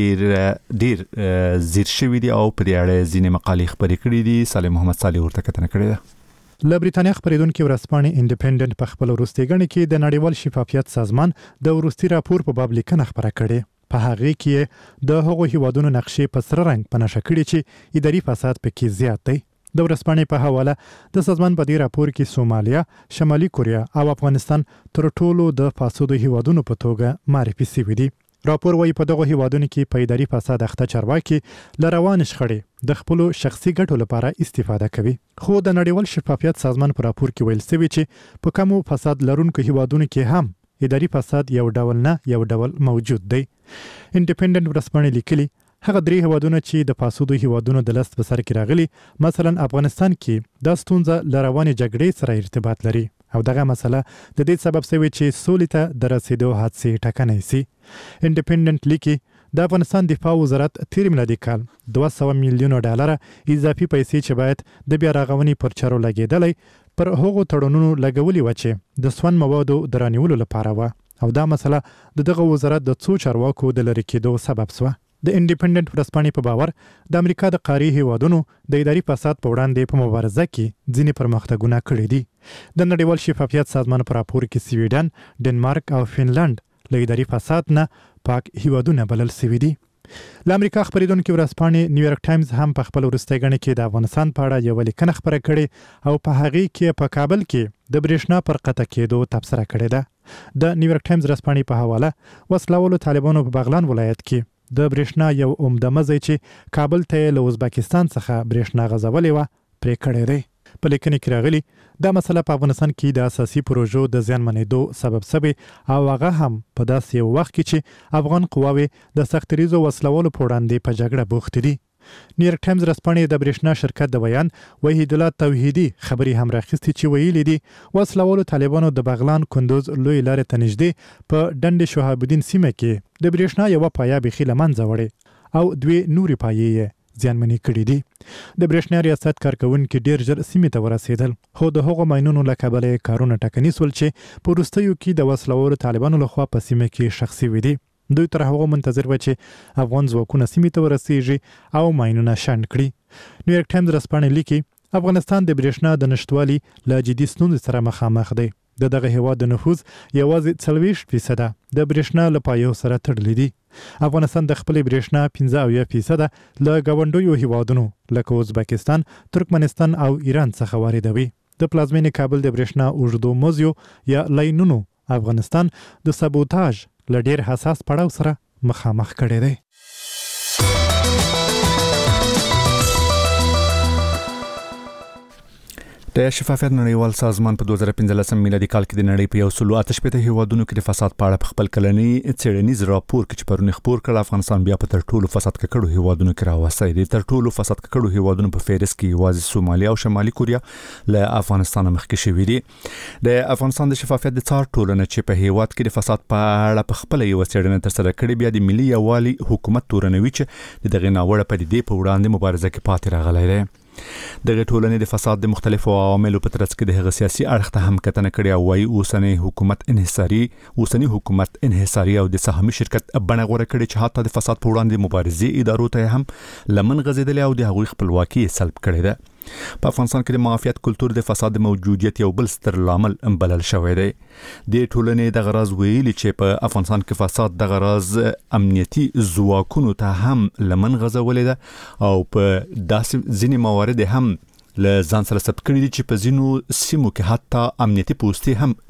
ډیر زیر شوي دي او په دې اړه ځینې مقالې خپرې کړې دي. صالح محمد صالح ورته کتنه کړې ده. له بریتانیا خبرېدونکو ورځپاڼې انډیپندنت په خپل وروستي غړي کې د نړیوال شفافیت سازمان د وروستي راپور په باب لیکنه خبره کړې. په هغه کې د هغو هیوادونو نقشې په سره رنګ په نشه کړي چې اداري فساد پکې زیات دی. د ورځپاڼې په حواله د سازمان په دې راپور کې سومالیا، شمالي کوریا او افغانستان تر ټولو د فاسدو هیوادونو په توګه معرفي شوي دي. راپور وايي په دغه هیوادونو کې په اداري فساد اخته چارواکي لروان شخړې د خپل شخصي ګټو لپاره استفاده کوي. خو د نړیوال شفافیت سازمان په راپور کې ویل شوی چې په کومو فساد لرونکو هیوادونو کې هم اداري فساد یو ډول نه یو ډول موجود دی. انډیپندنت ورځپاڼې لیکلي هغه درې هیوادونه چې د فاسدو هیوادونو د لست په سر کې راغلي، مثلا افغانستان کې د ستونزه لروانې جګړې سره ارتباط لري او دغه مسله د دې سبب شوی چې سولې ته د رسیدو حادثې ټکنۍ سي. انډیپندنت لیکي د افغانستان دفاع وزارت تیر میلادي کال 200 میلیون ډالر اضافي پیسې چې باید د بیا رغونې پر چارو لګیدلې پر هغو تړونونو لګولي و چې د سون موادو درانیولو لپاره و او دا مسله دغه وزارت د څو چارواکو د لری کېدو سبب شوه. د انډیپندنت ورځپاڼې په باور د امریکا د قاری هیوادونو د اداري فساد په وړاندې په مبارزه کې ځینې پرمختګونه کړي دي. د نړیوال شفافیت سازمان په راپور کې سویډن، ډنمارک او فنلند له اداري فساد نه پاک هیوادونه بلل شوي دي. له امریکا خبرېدونکو ورځپاڼې نیویارک ټایمز هم په خپل وروستي غړي کې د افغانستان په اړه یو لیکنه خبره کړې او په هغه کې په کابل کې د برېښنا پر قطع کېدو تبصره کړې ده. د نیویارک ټایمز ورځپاڼې په حواله وسلوالو طالبانو په بغلان ولایت کې د برېښنا یو عمده مزی چې کابل ته له ازبکستان څخه برېښنا غځولې و پرې کړی دی. په لیکنه کې راغلي دا مسله په افغانستان کې د اساسي پروژو د زیانمنېدو سبب شوی او هغه هم په داسې یو وخت کې چې افغان قواوې د سختریزو وسلوالو په وړاندې په جګړه بوختې دي. نیویارک ټایمز ورځپاڼې د برېښنا شرکت د بیان وحید الله توحیدي خبري هم راخستې چې ویلي دي وسلوالو طالبانو د بغلان کندوز لوی لارې ته نږدې په ډنډ شهاب الدین سیمه کې د برېښنا یو پایه بخي لمنځه وړې او دوی نوري پایې زیانمنې کړې دي. د برېښنا ریاست کارکونکو ډیر ژر سیمه ته ورسېدل، خو د هغو ماینونو له کبله کارونه ټکني سول چې په وروستیو کې د وسلوالو طالبانو لخوا په سیمه کې شخصي وي دي. دوی تر هغه منتظر و چې افغان ځواکونه سیمې ته ورسیږي او ماینونه شنډ کړي. نیویارک ټایمز ورځپاڼې لیکي افغانستان د برېښنا د نشټوالي له جدي ستونزې سره مخامخ دی. دغه هیواد د نفوذ یوازې 40% د برېښنا له پایو سره تړلې دي. افغانستان د خپل برېښنا 15% له ګاونډیو هیوادونو لکه ازبکستان، ترکمنستان او ایران څخه واردوي. د پلازمینې کابل د برېښنا اوږدو موزیو یا لاینونو افغانستان د سابوتاژ له ډیر حساس پړاو سره مخامخ کړی دی. د شفافیت نړیوال سازمان په 2015 میلادي کال کې د نړۍ په 188 هیوادونو کې د فساد په اړه خپل کلنی څېړنیز راپور کې چې پرون خبر کړ افغانستان بیا په تر ټولو فساد ککړو هیوادونو کې راوځي. د تر ټولو فساد ککړو هیوادونو په فهرست کې یوازې سومالیا او شمالي کوریا له افغانستان مخکې شوي دي. د افغانستان د شفافیت د څار ټولنه چې په هیواد کې د فساد په اړه په خپل یو څېړنه تر سره کړې بیا د ملي یووالي حکومت تورنوي چې دغه ناوړه پدیدې په وړاندې مبارزه کې پاتې راغلی دی. دغه ټولنې د فساد د مختلفو عواملو په ترڅ کې د هغه سیاسي اړخ ته هم کتنه کړې او وايي اوسنی حکومت انحصاري او د سهامي شرکت بڼه غوړه کړې چې حتی د فساد په وړاندې مبارزې ادارو ته هم لمن غځېدلې او د هغوی خپلواکي سلب کړې ده. په افغانستان کې د معافیت کلتور د فساد د موجودیت یو بل ستر لامل بلل شوی دی. د ټولنې د غراز ویلي چې په افغانستان کې فساد د غراز امنیتي ځواکونو ته هم لمن غځولې ده او په داسې ځینې موارد هم له ځان سره ثبت کړي دي چې په ځینو سیمو کې حتی امنیتي پوستې هم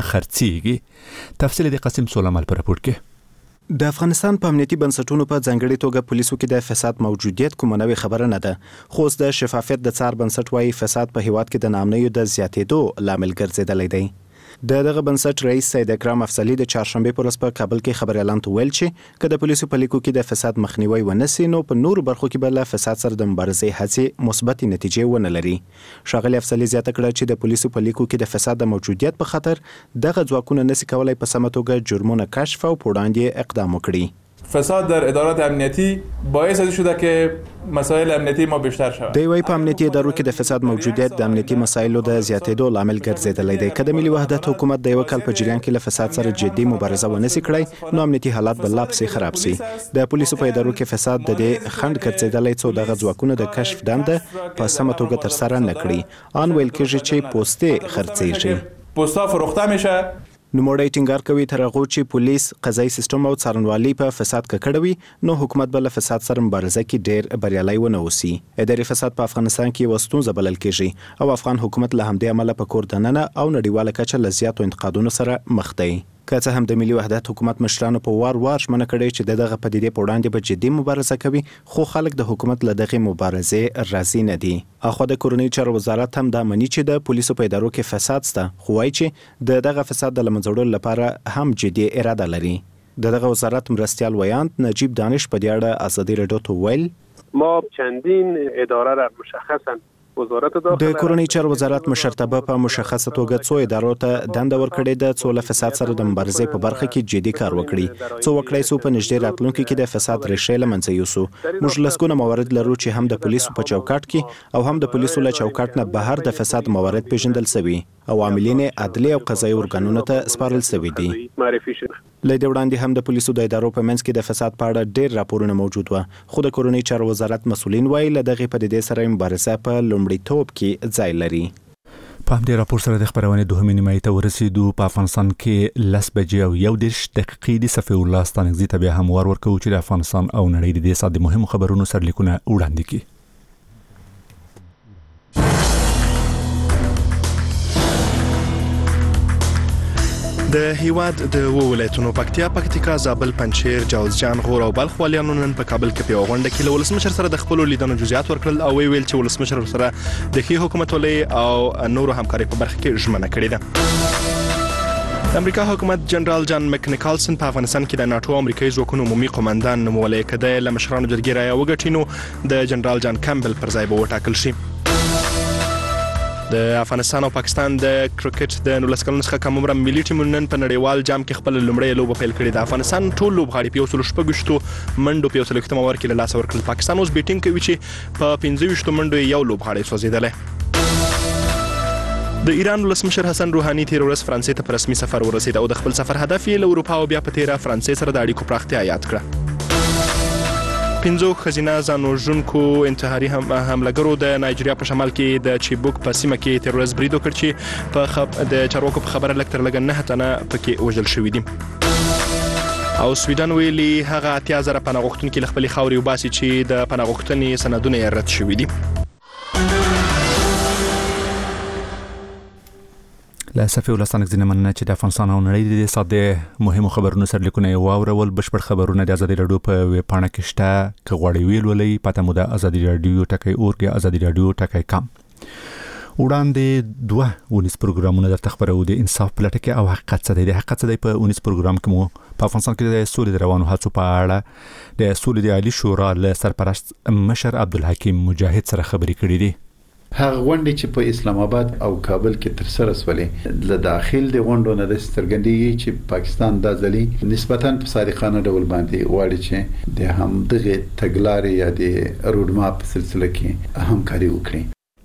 خرڅېږي. تفصیل د قاسم سولمل په راپور کې. د افغانستان په امنیتي بنسټونو په ځانګړي توګه پولیسو کې د فساد موجودیت کومه نوې خبره نه ده، خو د شفافیت د څار بنسټ وايي فساد په هیواد کې د نامنیو د زیاتېدو لامل ګرځېدلی دی. دغه بنسټ رئیس سید اکرم افضلي د چهارشنبه پر ورځ په کابل کې خبر اعلان ویل چې کله پولیسو په لیکو کې د فساد مخنیوي ونسي نو په نورو برخو کې بل فساد سره د مبارزې هڅې مثبت نتیجې ونه لري. ښاغلي افضلي زیاته کړه چې د پولیسو په لیکو کې د فساد د موجودیت په خاطر دغه ځواکونه نسي کولای په سمه توګه جرمونه کشف او په وړاندې اقدام وکړي. فساد در ادارات امنیتی باعث شده که مسائل امنیتی ما بیشتر شود. دی وايي په امنیتي ادارو کې د فساد موجودیت د امنیتي مسایلو د زیاتېدو لامل ګرځېدلی دی. که د ملي وحدت حکومت د یو کال په جریان کې له فساد سره جدي مبارزه ونسي کړی نو امنیتي حالات به لا پسې خراب سي. د پولیسو په ادارو کې فساد د دې خنډ ګرځېدلی څو دغه ځواکونه د کشف دنده په سمه توګه ترسره نه کړي. آن ویل کېږي چې پوستې خرڅېږي، پوستا فروخته میشه. نوموړی ټینګار کوي تر هغه چې پولیس قضایي سیستم او څارنوالي په فساد ککړوي نو حکومت به له فساد سره مبارزه کې ډېر بریالی ونه اوسي. اداري فساد په افغانستان کې یوه ستونزه بلل کېږي او افغان حکومت له همدې امله په کور دننه او نړیواله کچه له زیاتو انتقادونو سره مخ دی. که څه هم د ملي وحدت حکومت مشرانو په وار ژمنه کړې چې دغه پدیدې په وړاندې به جدي مبارزه کوي، خو خلک د حکومت له دغه مبارزې راضي نه دي. اخو د کورنۍ چارو وزارت هم دا مني چې د پولیسو په ادارو کې فساد شته، خو وايي چې دغه فساد د له منځه وړلو لپاره هم جدي اراده لري. دغه وزارت مرستیال ویاند نجیب دانش په دې اړه ازادي رادیو ته ویل ما چندین اداره را مشخصا د کورنۍ چارو وزارت مشرتابه په مشخصه توګه څو ادارو ته دنده ورکړې ده څو له فساد سره د مبارزې په برخه کې جدي کار وکړي، څو وکړای سو په نږدې راتلونکي کې د فساد ریښې له منځه یوسو. موږ لسګونه موارد لرو چې هم د پولیسو په چوکاټ کې او هم د پولیسو له چوکاټ نه بهر د فساد موارد پیژندل شوي او عاملین عدلي او قضایي ارګانونو ته سپارل شوي دي. له دې وړاندې هم د پولیسو د ادارو په منځ کې د فساد په اړه ډېر راپورونه موجود و، خو د کورنۍ چارو وزارت مسؤلین وایي له دغې پدیدې سره مبارزه په لومړیتوب کې ځای لري. په همدې راپور سره د خبرونې دوهمې نیمایي ته ورسېدو. په افغانستان کې 10 بجې او 1 دقیقې د صفحې الله ستانکزي ته بیا هم ورکوو چې د افغانستان او نړۍ د دې ساعت د مهمو خبرونو سرلیکونه وړاندې کړي. د هیواد د ولایتونو پکتیکا، زابل، پنجشیر، جوزجان، غور او بلخ والیانو نن په کابل کې په غونډه کې له ولسمشر سره د خپل لیدنو جزئیات ورکړل او ویل چې ولسمشر سره د ښې حکومتولۍ او نورو همکارۍ په برخه کې ژمنه کړې ده. د امریکا حکومت جنرال جان مک نیکلسن په افغانستان کې د ناتو امریکایي ځواکونو عمومي قومندان نومولی کده له مشرانو جرګې رایه وګټي نو د جنرال جان کمبل پر ځای به وټاکل شي. د افغانستان او پاکستان د کرکټ د 19 کلونو څخه کم عمره ملي ټیمونو نن په نړیوال جام کې خپل لومړی لوبه پیل کړې ده. افغانستان ټول لوبغاړي په 116 منډو په 100 اوور کې له لاسه ورکړل. پاکستان اوس بیټینګ کوي چې په 25 منډو یو لوبغاړی سوځېدلی. د ایران ولسمشر حسن روحاني تیر ورځ فرانسې ته په رسمي سفر ورسېد او د خپل سفر هدف یې له اروپا او بیا په تیره فرانسې سره د اړیکو پراختیا یاد کړه. 5 ښځینه ځان وژونکو انتحاري حملهګرو د نایجیریا په شمال کې د چیبوک په سیمه کې تیر ورځ برید وکړ چې د چارواکو په خبره لږ تر لږه 9 تنه پکې وژل شوي دي. او سویډن ویلي هغه 80,000 پناه غوښتونکي له خپلې خاورې وباسي چې د پناه غوښتنې سندونه یې رد شوي دي. له صفحې الله ستانکزي نه مننه چې د افغانستان او نړۍ د دې ساعت د مهمو خبرونو سرلیکونه یې واورول. بشپړ خبرونه د ازادي راډیو په ویبپاڼه کې شته، که غواړئ ولولئ. پته مو د ازادي راډیو .org یا ازادي راډیو .com. وړاندې 2 ونیس پروګرامونه درته خبرو د انصاف په لټه کې او حقیقت څه دی. د حقیقت څه دی په ونیس پروګرام کې مو په افغانستان کې د سولې د روانو هڅو په اړه د سولې د عالی شورا له سرپرست مشر عبدالحکیم مجاهد سره خبرې کړې دي. هغه غونډې چې په اسلام آباد او کابل کې تر سره شولې له داخل د غونډو نه سترګندېږي چې پاکستان د ځلي نسبتاً په صادقانه ډول باندې واړي چې د هم دغه تګلارې یا د روډ ماپ سلسله کې همکاري وکړي.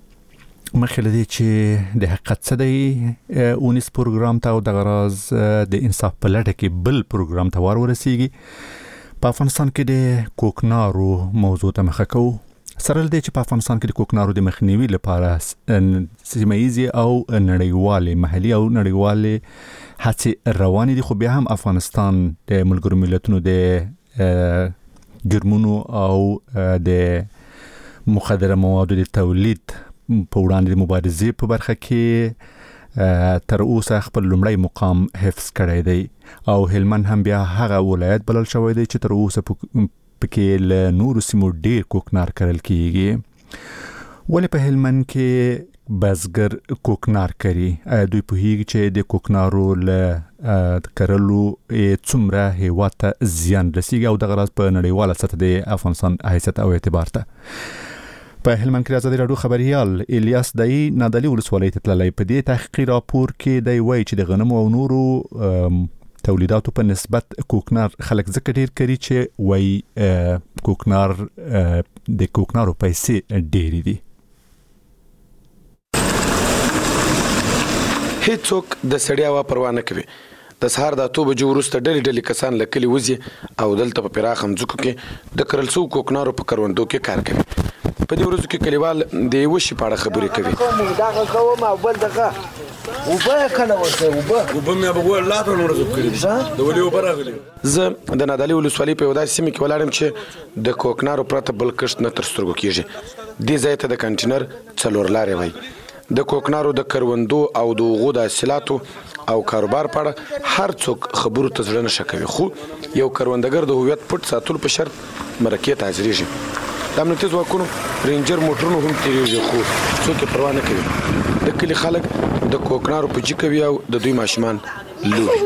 مخکې لدی چې د حقیقت څه دی اونیس پروګرام ته او د غراز د انصاف په لټه کې بل پروګرام ته ورسیږي په افغانستان کې د کوکنارو موضوع ته مخه کوو سره لدی چې په افغانستان کې د کوکنارو د مخنیوي لپاره سیمه‌ایزي او نړیوالې محلي او نړیوالې هڅې روانې دي خو بیا هم افغانستان د ملګرو ملتونو د جرمونو او د مخدره موادو د تولید په وړاندې د مبارزې په برخه کې تر اوسه خپل لومړی مقام حفظ کړی دی او هلمند هم بیا هغه ولایت بلل شوی دی چې تر اوسه پکې له نورو سیمو ډیر کوکنار کرل کیږي ولې په هلمند کې بزګر کوکنار کوي دوی پوهیږي چې د کوکنارو له کرلو څومره هیواد ته زیان رسیږي او دغه راز په نړیواله سطح د افغانستان حیثیت او اعتبار ته په هلمند کې ازادي راډیو خبريال الیاس دای نادلی ولسوالۍ ته تللی په دې تحقیقي راپور کې دی وایي چې د غنمو او نورو تولیداتو په نسبت کوکنار خلک ځکه ډیر کوي چې وایي کوکنار د کوکنارو پیسې ډېرې دي هیڅوک د سړیا وا پروا نه کوي د سهار د 8 بجو وروسته ډلې کسان لکلي وزي او دلته په پراخ مځکو کې د کرل سو کوکنارو په کروندو کې کار کوي په دې ورځو کې کلیوال د یو شي په اړه خبرې کوي دا کوم او بل دغه وبه کنه وبه مې بقول لا ته نور زوب کړی د ولي وبراغلی زه د نادلی ولسوالۍ په وداسې سیمه کې ولاړم چې د کوکنارو پرته بل کښت نه تر سترګو کیږي دې ځای ته د کنټینر څلور لارې وای د کوکنارو د کروندو او د غو د حاصلاتو او کاروبار په اړه هر څوک خبرو ته ځړنه شکوي خو یو کروندګر د هویت پټ ساتلو په شرط مرکې ته حاضرېږي د امنیتي ځواکونو رینجر موټرونو هم تیریږي خو څوک یې پروا نه کوي د کلي خلک د کوکنارو په جي کوي او د دوی ماشومان لوبي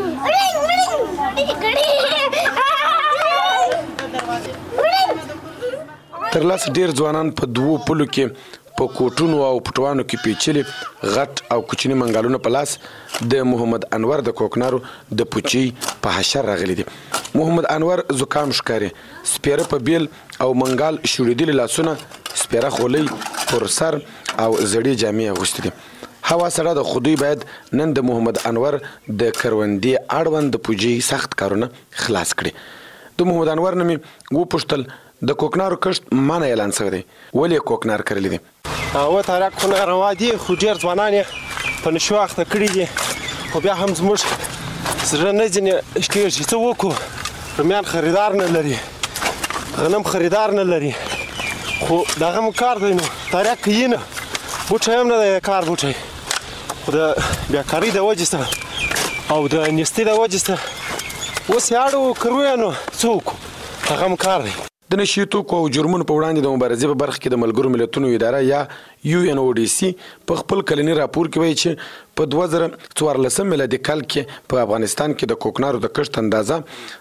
تر لاسه ډیر ځوانان په دوو پلو کې په کوټونو او پټوانو کې پیچلي غټ او کوچني منګالونه په لاس د محمد انور د کوکنارو د پوچي په حشر راغلي دي محمد انور زکام ښکاري سپیره په بیل او منګال شوړېدلي لاسونه سپیره خولۍ پر سر او زړې جامې اغوستې دي هوا سړه د خو دوی باید نن د محمد انور د کروندې اړوند د پوجي سخت کارونه خلاص کړي د محمد انور نه مې وپوښتل د کوکنارو کښت مانه اعلان شوی دی ولې کوکنار کرلی دي او تاریخ خو روا دي خو ډیر ځوانان په نشو اخته کړی دي خو بیا هم زموږ سره نه ځنې شکیږي څه وکړو رومیان خریدار نه لري غنم خریدار نه لري خو دغه م کار دی نو تاریخ کوي نه بوټی هم نه دی کار بوټی خو د بیاکارۍ د وجې سره او د نیستۍ د وجې سره اوس یې اړو کروی نو څه وکړو هغه م کار دی د نشي توکو او جرمونو په وړاندې د مبارزې په برخه کې د ملګرو ملتونو اداره یا UNODC په خپل کلنی راپور کې وایي چې په 2014 میلادي کال کې په افغانستان کې د کوکنارو د کښت اندازه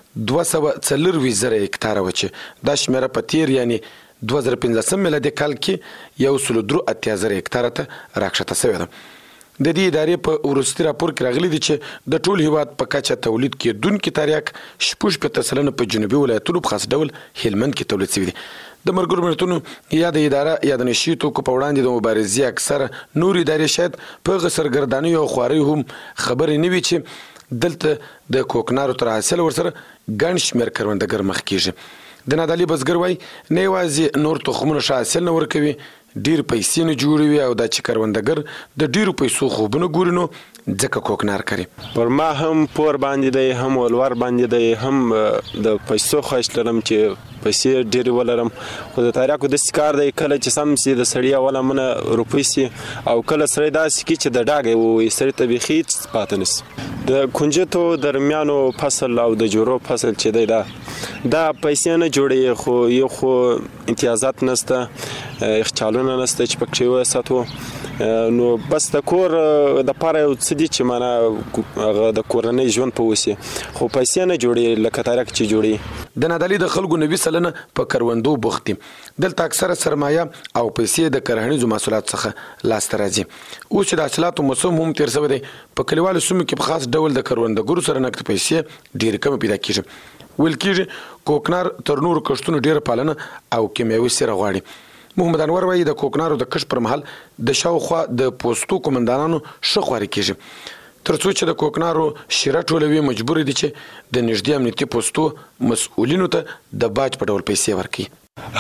240 هکتاره و چې دا شمیره په تیر یعنی 2015 میلادي کال کې 183 هکتاره ته راکښته شوې ده د دې ادارې په وروستي راپور کې راغلي دي چې د ټول هیواد په کچه تولید کېدونکي تریاک 14% په جنوبي ولایتونو په خاص ډول هلمند کې تولید شوی دي د ملګرو ملتونو یا د اداره یا د نشي توکو په وړاندې د مبارزې اکثره نور ادارې شاید په غسرګردانۍ او خوارۍ هم خبرې نه وي چې دلته د کوکنارو تر حاصل ورسره ګڼ شمېر کروندګر مخ کیږي د نادالي بزګر وایي نه یوازې نور تخمونه ښه حاصل نه ورکوي ډیر پیسې نه جوړوي او دا چې کروندګر د ډیرو پیسو خوبونه ګوري نو ځکه کوکنار کوي پر ما هم پور باندې دی هم ولور باندې دی هم د پیسو خواهش لرم چې پیسې ډېرې ولرم خو د تاریخو داسې کار دی کله چې سم سي د سړي اوله منه روپۍ سي او کله سړی داسې کړي چې د ډاګی ووایي سړي ته بیخي هېڅ پاته نه سي د کنجدو د رومیانو فصل او د جورو فصل چې دی دا پیسې نه جوړوي خو یو خو امتیازات نشته اخچالونه نشته چې پکې وساتو نو بس د کور د پاره یو څه دي چې معنا د کورنۍ ژوند په وسی خو پیسې نه جوړي لکه تاریخ چې جوړي د نادالي د خلکو 90 سلنه په کروندو بوختي دلته اکثره سرمایه او پیسې د کرهنیزو محصولات څخه لاسته راځي اوس چې د حاصلاتو موسم هم تیر شوی دی په کلیوالو سیمو کې په خاص ډول د کروندګرو سره نقد پیسې ډېرې کم پیدا کیږي ویل کېږي کوکنار تر نورو کښتونو ډېره پالنه او کیمیاوي سره غواړي محمد انور وایي د کوکنارو د کشف پر مهال د شاوخوا د پوستو قومندانانو شخواري کیږي ترڅو چې د کوکنارو شیره ټولوي مجبور دي چې د نږدې امنیتي پوستو مسؤلینو ته د باج په ډول پیسې ورکړي.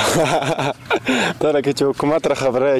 دا لکه چې حکومت را خبره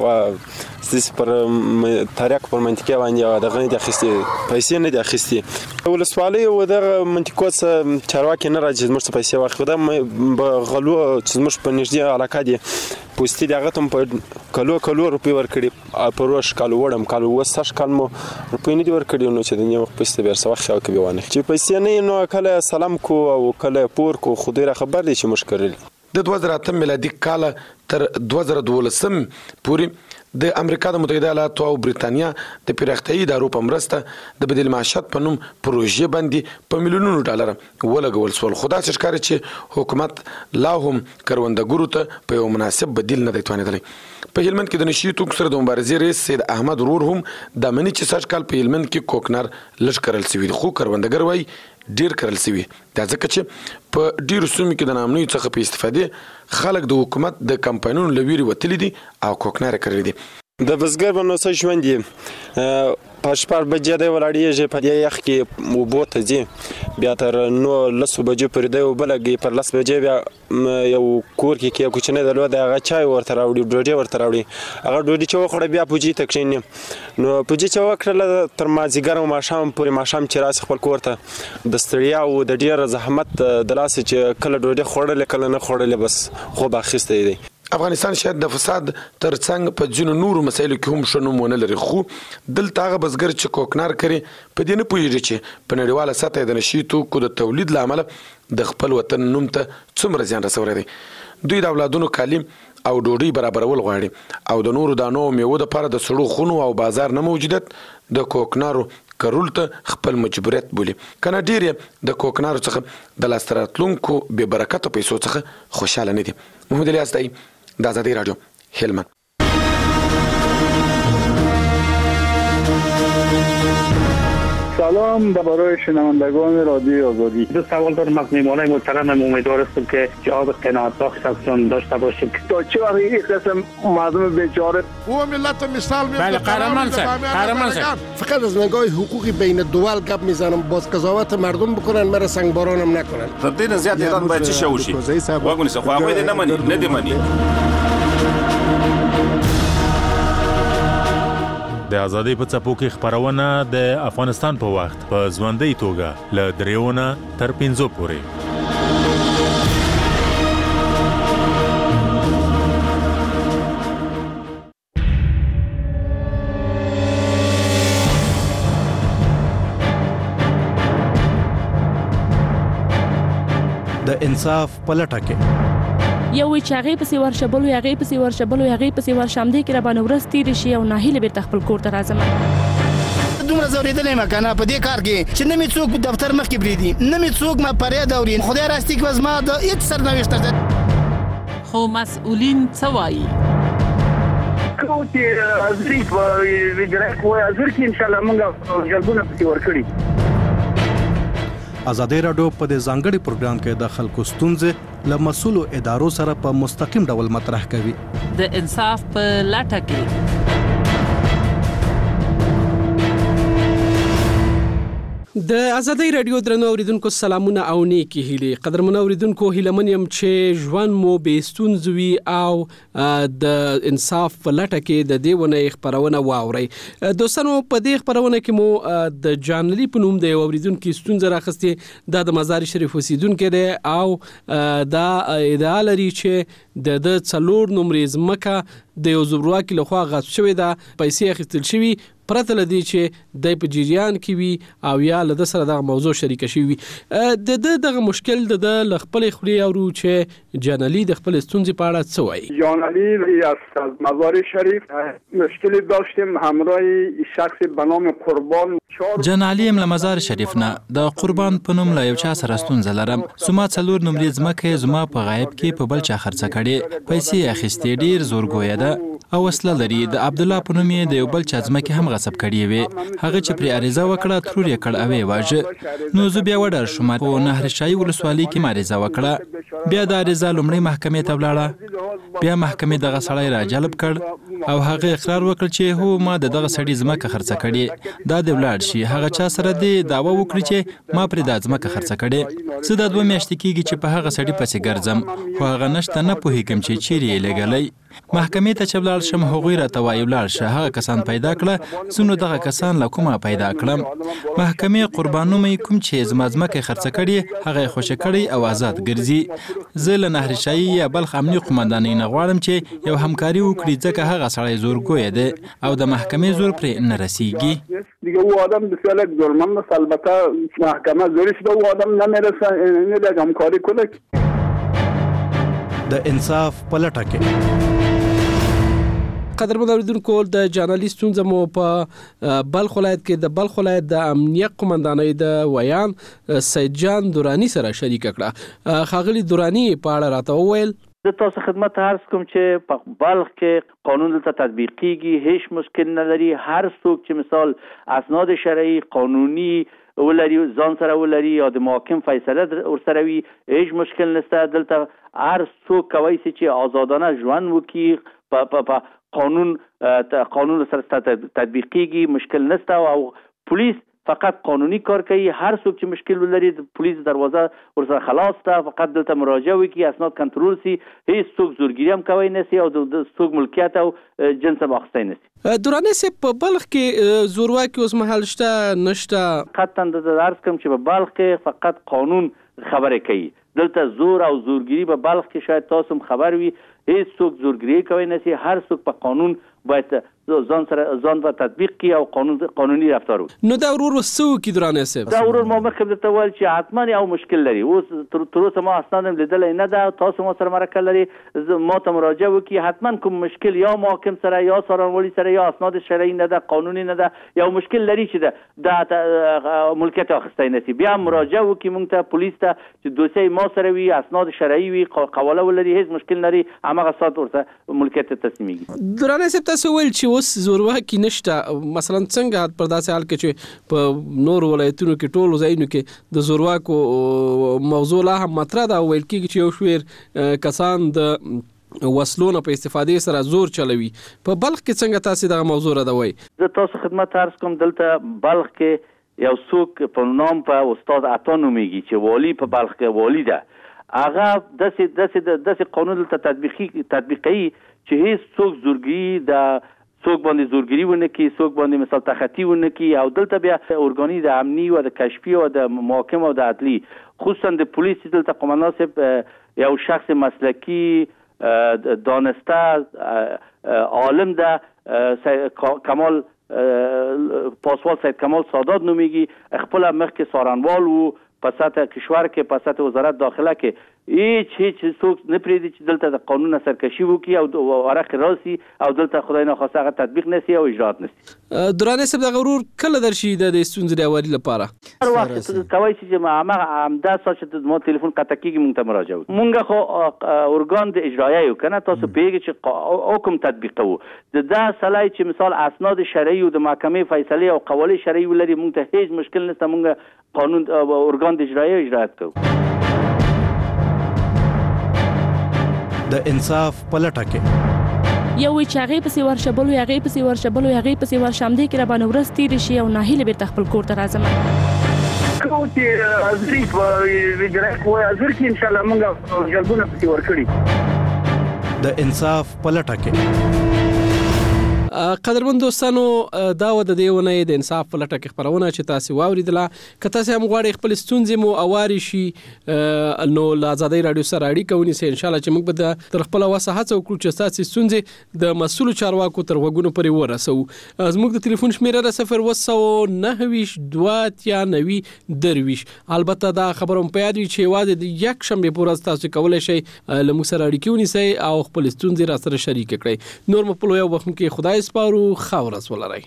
چې ستاسو پر تاریخ پر منطقه باندې د غنی د اخیستي پیسې نه دي اخیستي ولسوالۍ او د منطقو څخه چارواکي نه راځي زموږ څخه پیسې واخلي دا غلو چې زموږ په نږدې علاقه دي پوستې دغه تم په کلو روپی ورکړي پروش کالو وړم کالو وسش کالمو روپی نه دي ورکړي نو چې د نیو پیسې بیر سوا خو کوي ونه چې پیسې نه نو کله سلام کو او کله پور کو خو ډیره خبر دي چې مشکل د 2008 میلادي کال تر 2012 پورې د امریکا د متحده ایالاتو او برېټانیا د پراختیایي ادارو په مرسته د بدیل معیشت په نوم پروژې باندې په میلیونونو ډالر ولګول شول خو داسې ښکاري چې حکومت لا هم کروندګرو ته په یو مناسب بدیل نه دی توانېدلی. په هلمند کې د نشي توکو سره د مبارزې رئیس سید احمد ورور هم د مني چې سږ کال په هلمند کې کوکنار لږ کرل شوي خو کروندګر وایي ډیر کرل شوي دا ځکه چې په ډیرو سیمو کې د ناامنیو څخه په استفادې خلک د حکومت د کمپاینونو له ویرې وتلي دي او کوکنار کرلي دي. د بزګر باندې څه ژوند دي په شپږ بجې دی ولاړېږي په دې یخ کې اوبو ته ځي بیا تر 9 بجې پورې دی اوبه لګي پر 10 بجې بیا یو کور کې یو کوچنی درلود هغه چای ورته راوړي ډوډۍ ورته راوړي هغه ډوډۍ چې وخوړه بیا پوجي ته کښېني نو پوجي چې وکړله تر مازدیګر او ماښام پورې ماښام چې راسي خپل کور ته د ستړیا او د ډېر زحمت د لاسه چې کله ډوډۍ خوړلې کله نه خوړلې بس خوب اخیستی دی. افغانستان شاید د فساد ترڅنګ په ځینو نورو مسایلو کې هم ښه نوم ونه لري خو دلته هغه بزګر چې کوکنار کوي په دې نه پوهېږي چې په نړیواله سطحه د نشي توکو د تولید له امله د خپل وطن نوم ته څومره زیان رسولی دی. دوی د اولادونو تعلیم او ډوډۍ برابرول غواړي او د نورو دانو او میوو دپاره د سړو خونو او بازار نه موجودیت د کوکنارو کرول ته خپل مجبوریت بولي کنه ډیر د کوکنارو څخه د لاسته راتلونکو بې برکته پیسو څخه خوشحاله نه دي. محمد الیاس دی د آزادۍ راډیو هلمند. سلام برای شنوندگان رادیو آزادی. دو سوال دارم از میهمانان محترمم امیدوار هستم که جواب قناعت بخش ازشون داشته باشیم. تا چه وقت این قسم مردم بیچاره او ملت مثال میزنه بله قهرمان صاحب فقط از نگاه حقوقی بین الدول گپ میزنم باز قضاوت مردم بکنن مرا سنگبارانم نکنن. تر دې زیات ایران باید چی شوشي واګونی څه خو هغه نه مني نه دی مني. د ازادۍ په څپو کې خبرونه د افغانستان په وخت په ژوندۍ توګه له 3 تر 5 پورې. د انصاف پلټه کې یو چې هغه پسې ورشبلو هغه پسې ورشبلو هغه پسې ورشامدې کې را باندې ورستې شي او ناهیله به خپل کور ته راځم. دومره زوریدلې مکنه په دې کار کې چې نه می څوک دفتر مخ کې بریدي نه می څوک ما پرې دورین خدای راستي کې وزما د هیڅ سرنوشت خو مسؤلین څه وایي کوم چې ازري په ویډرک و ازر کې ان شاء الله موږ جلبونه پسې ورکړي. ازادۍ راډیو په دې ځانګړي پروګرام کې د خلکو ستونزې له مسؤلو ادارو سره په مستقیم ډول مطرح کوي. د انصاف په لټه کې د ازادۍ راډیو درنو اوریدونکو سلامونه او نیکی هیلې قدرمن اوریدونکو هیلمن یم چې ژوند مو به ستونزوي او د انصاف په لټه کې د دې ونې خبرونه واوري. دوستانو په دې خبرونه کې مو د جانلی په نوم د اوریدونکو ستونزه راخستې د مزار شریف اوسیدونکو دی او دا ادعا لري چې د 4 نمبر ځمکه د یو زبرواکي لخوا غصب شوې ده پیسې اخیستل شوي پرته لدی چې د په جریان کې وي او یا له سره د موضوع شریک شي وي. د دغه مشکل د خپل خوري او چې جانلی د خپل ستونزې په اړه څه وایي. جانلی از مزار شریف مشکلی داشتیم همراه شخص به نام قربان. جانلی ام له مزار شریف نه د قربان په نوم له یو چا سره ستونزه لرم. سما 4 نمبر ځمکه زما په غایب کې په بل چا خرڅ کړي پیسې اخیستې ډیر زورګویا ده او وسله لري. د عبد الله په نوم یې د یو بل چا ځمکې هم غصب کړې وې. هغه چې پرې عریضه وکړه ترور یې کړ او یې واژه. نو زه بیا وډار شوم. په نهرشاهي ولسوالۍ کې مې عریضه وکړه. بیا د عریضه لومړۍ محکمې ته ولاړه. بیا محکمې دغه سړی را جلب کړ او هغه اقرار وکړ چې هو ما دغه سړي ځمکه خرڅه کړې. دا د ولاړ شي هغه چا سره دې دعوه وکړي چې ما پرې دا ځمکه خرڅه کړې. زه دا 2 میاشتې کېږي چې په هغه سړي پسې ګرځم خو هغه نشته، نه پوهېږم چې چیرې یې لېږلی. محکمې ته چې ولاړ شم هغوی راته وایي ولاړ شه، هغه کسان پیدا کړه. زه نو دغه کسان له کومه پیدا کړم؟ محکمې قربان نومي کوم چې زما ځمکه خرڅه کړې هغه یې خوشې کړی او آزاد ګرځي. زه له نهرشاهي یا بلخ امني قومندانۍ نه غواړم چې یو همکاري وکړي ځکه هغه سړی زورګوی دی او د محکمې زور پرې نه رسیږي. دیگه او آدم بسیار یک ظلمند است. البته محکمه زورش به او آدم نمیرسه اینه یک همکاری کنه. د انصاف په لټه کې قدرمن اوریدونکو د جرنالیستونو زمو په بلخ ولایت کې د بلخ ولایت د امنیت قومندانۍ د ویان سید جان دورانی سره شریک کړه. خاغلی دورانی په اړه راته وویل زه تاسو خدمت عرض کوم چې په بلخ کې قانون دلته تطبیق کیږي، هیڅ مشکل نه لري. هر څوک چې مثال اسناد شرعي قانوني ولري ځان سره ولري یا د محاکم فیصله ورسره وي هیڅ مشکل نشته. دلته هر څوک کوي چې آزادانه ژوند وکړي، په قانون سره تطبیق کیږي، مشکل نشته. او پولیس فقط قانوني کار کوي. هر څوک چې مشکل ولري د پولیس دروازه ورسره خلاص ده، فقط دلته مراجعه وکړي، اسناد کنټرول سي. هیڅ څوک زورګیري هم کوي نشي او د څوک ملکیت او جنس هم اخیستی نشي. دوراني صاحب په بلخ کې زورواکي اوس مهال شته نشته؟ قطعا د عرض کوم چې په بلخ کې فقط قانون خبرې کوي. دلته زور او زورګیري په بلخ کې شاید تاسو هم خبر وي، هیڅ څوک زورګیري کوي نشي. هر څوک په قانون باید ځان په تطبیق کی او قانوني رفتار وکړي. نو دا ورور وسو کی درانه صاحب دا ورور ما مخکې درته ویل چې حتما یو مشکل لري. اوس تر اوسه ما اسناد لیدلې نه ده، تاسو ما سره مرکه لري، ما ته مراجعه وکړي. حتما کوم مشکل یا محاکم سره یا څارنوالي سره یا اسناد شرعي نه ده، قانوني نه ده، یو مشکل لري چې د ملکیت اخیستی نشي. بیا مراجعه وکړي مونږ ته پولیس ته چې دوسیه ما سره وي، اسناد شرعي وي، قواله ولري، هیڅ مشکل نه لري، همغه سات ورته ملکیت تسلیميږي. درانه صاحب تاسو ویل چې اوس زورواکي نشته، مثلا څنګه په داسې حال کې چې په نور ولایتونو کې ټولو ځایونو کې د زورواکو موضوع لا هم مطرح ده، ویل کېږي چې یو شمېر کسان د وسلونو په استفادې سره زور چلوي. په بلخ کې څنګه تاسو دغه موضوع راوړئ؟ زه تاسو خدمت عرض کوم دلته بلخ کې یو څوک په نام په استاد عطا نومېږي چې والی په بلخ کې والی ده. هغه داسې قانون دلته تطبیقي چې هیڅ څوک زورګي د څوک باندې زورګري ونه کړي، څوک باندې مثال تخطي ونه کړي. او دلته بیا ارګاني د امني او د کشفي او د محاکم او د عدلي خصوصا د پولیس دلته قومندان صاحب یو شخص مسلکی دانسته عالم ده، کمال پاسوال سید کمال سادات نومیږي، خپل مخکې څارنوال وو په سطح کشور کې، په سطح وزارت داخله کې. هیڅ څوک نه پرېږدي چې دلته د قانون سرکشي وکړي او ورق راسي او دلته خدای ناخواسته هغه تطبیق نشي او اجرات نشي. درانه صاحب دغه ورور کله درشي د ستونزې د هواري لپاره؟ هر وخت کوي چې همدا سات چې ما تلیفون قطع کیږي مونږ ته مراجعه وکړي. مونږ خو ارګان د اجرایه یو کنه، تاسو پیږي چې حکم تطبیقوو. دا سلای چې مثال اسناد شرعي او د محکمې فیصله او قواله شرعي ولري، مونږ ته هیڅ مشکل نشته. مونږ قانون ارګان د اجرایه اجرات کوو. د انصاف په لټه کې یو چې هغه پسې ورشبلو هغه پسې ورشبلو هغه پسې ورشم دي کې را باندې ورستي رشي او ناهیله بیرته خپل کور ته راځم. کوتي ازري وګړه کوی ازر کې ان شاء الله موږ جلبونه پسې ورکړي. د انصاف په لټه کې قدرمن دوستانو، دا و د دې ونې د انصاف په لټه کې خبرونه چې تاسو واوریدله. که تاسو هم غواړئ خپل ستونزې مو اواري شي نو له آزادۍ رادیو سره اړیکه ونیسئ. ان شاء الله چې موږ به تر خپل وسه هڅه وکړو چې تاسو ستونزې د مسؤل چارواکو تر وګونو پورې ورسوو. زموږ د ټلیفون شمیره 0299293 البته دا خبروم په یاد وي چې واده د یک شنبه پورې تاسو کولای شئ له موږ سره اړیکه ونیسئ او خپل ستونزې را سره شریک کړئ. نور مو په یو وخت کې خدای سپارو، خاورس ولرئ.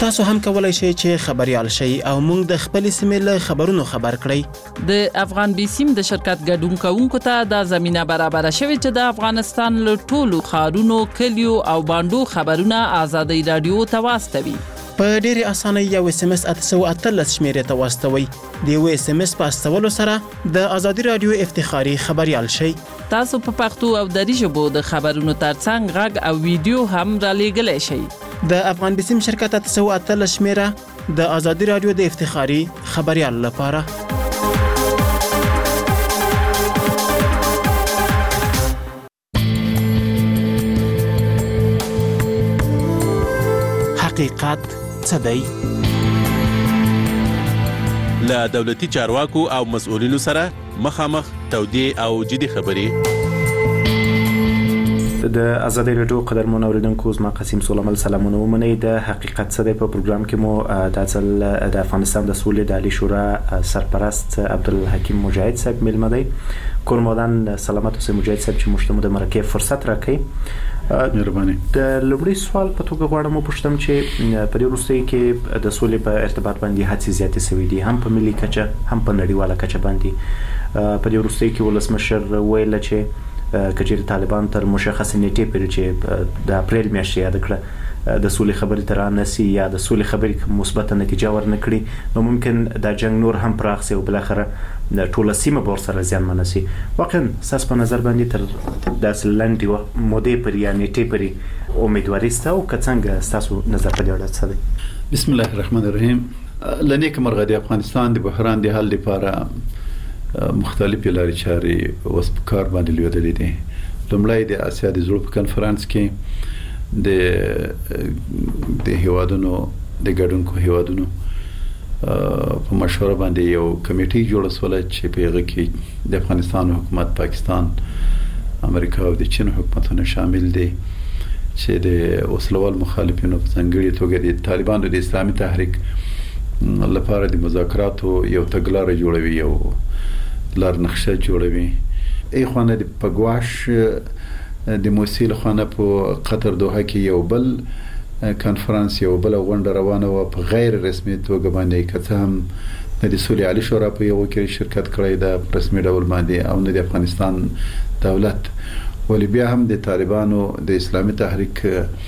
تاسو هم کولای شئ چې خبريال شئ او موږ د خپل سیمې له خبرونو خبر کړئ. د افغان بیسیم د شرکت ګډون کوونکو ته د زمينه برابر شوی چې د افغانستان له ټولو ښارونو، کلیو او باندو خبرونه آزادۍ رادیو ته واستوي. په ډېرې اسانۍ یو SMS 813 شمیرې ته واستوي. د یو SMS په استولو سره د آزادۍ رادیو افتخاري خبريال شئ. تاسو په پښتو او دری ژبو د خبرونو ترڅنګ غږ او ویډیو هم را لېږلی شئ. د افغان بیسیم شرکت 813 شمیره د آزادۍ رادیو د افتخاري خبريال لپاره. حقیقت څه دی؟ له دولتي چارواکو او مسؤلینو سره مخامخ تودې او جدي خبرې. د آزادۍ رادیو قدرمن اوریدونکو، زما قسیم سولمل سلامونه ومنئ. د حقیقت څه دی په پروګرام کې مو د ځل د افغانستان د سولې د عالی شورا سرپرست عبدالحکیم مجاهد صاحب میلمه دی. کور مودان سلامت اوسئ مجاهد صاحب چې موږ ته د مرکې فرصت راکړئ. مهرباني. د لومړي سوال په توګه غواړم وپوښتم چې په دې وروستیو کې د سولې په ارتباط باندې هڅې زیاتې شوې دي، هم په ملي کچه هم په نړیواله کچه باندې. په دې وروستیو کې ولسمشر ویل چې کچېرې طالبان تر مشخص نیټې پورې چې د اپریل میاشتې یاد کړه د سولې خبرې ته رانسي یا د سولې خبرې مثبته نتیجه ورنکړي، نو ممکن دا جنگ نور هم پراخ شي او بالاخره ټوله سیمه به ورسره زیانمنه شي. واقعا ستاسو په نظر باندې تر داسې لنډې مودې پورې یا نیټې پورې امیدواري شته او که څنګه ستاسو نظر په دې اړه څه دی؟ بسم الله الرحمن الرحیم. له نیکه مرغه د افغانستان د بحران د حل لپاره مختلفې لارې چارې اوس په کار باندې لوېدلې دي. لومړی د اسیا د زړه په کنفرانس کې د هیوادونو د ګډونکو هیوادونو په مشوره باندې یو کمیټي جوړه شوه چې په هغه کې د افغانستان حکومت، پاکستان، امریکا او د چین حکومتونه شامل دي چې د وسلوال مخالفینو په ځانګړي توګه د طالبانو د اسلامي تحریک لپاره د مذاکراتو یو تګلاره جوړوي، یو لار نقشه جوړوي. ای خوانه د پګواش د موسیل خوانه په قطر دوحه کې یو بل کانفرنس، یو بل غونډه روانه و په غیر رسمي توګه باندې، که څه هم د سولې عالی شورا په یو کې شرکت کړی د رسمي ډول باندې او نه د افغانستان دولت، ولې بیا هم د طالبانو د اسلامي تحریک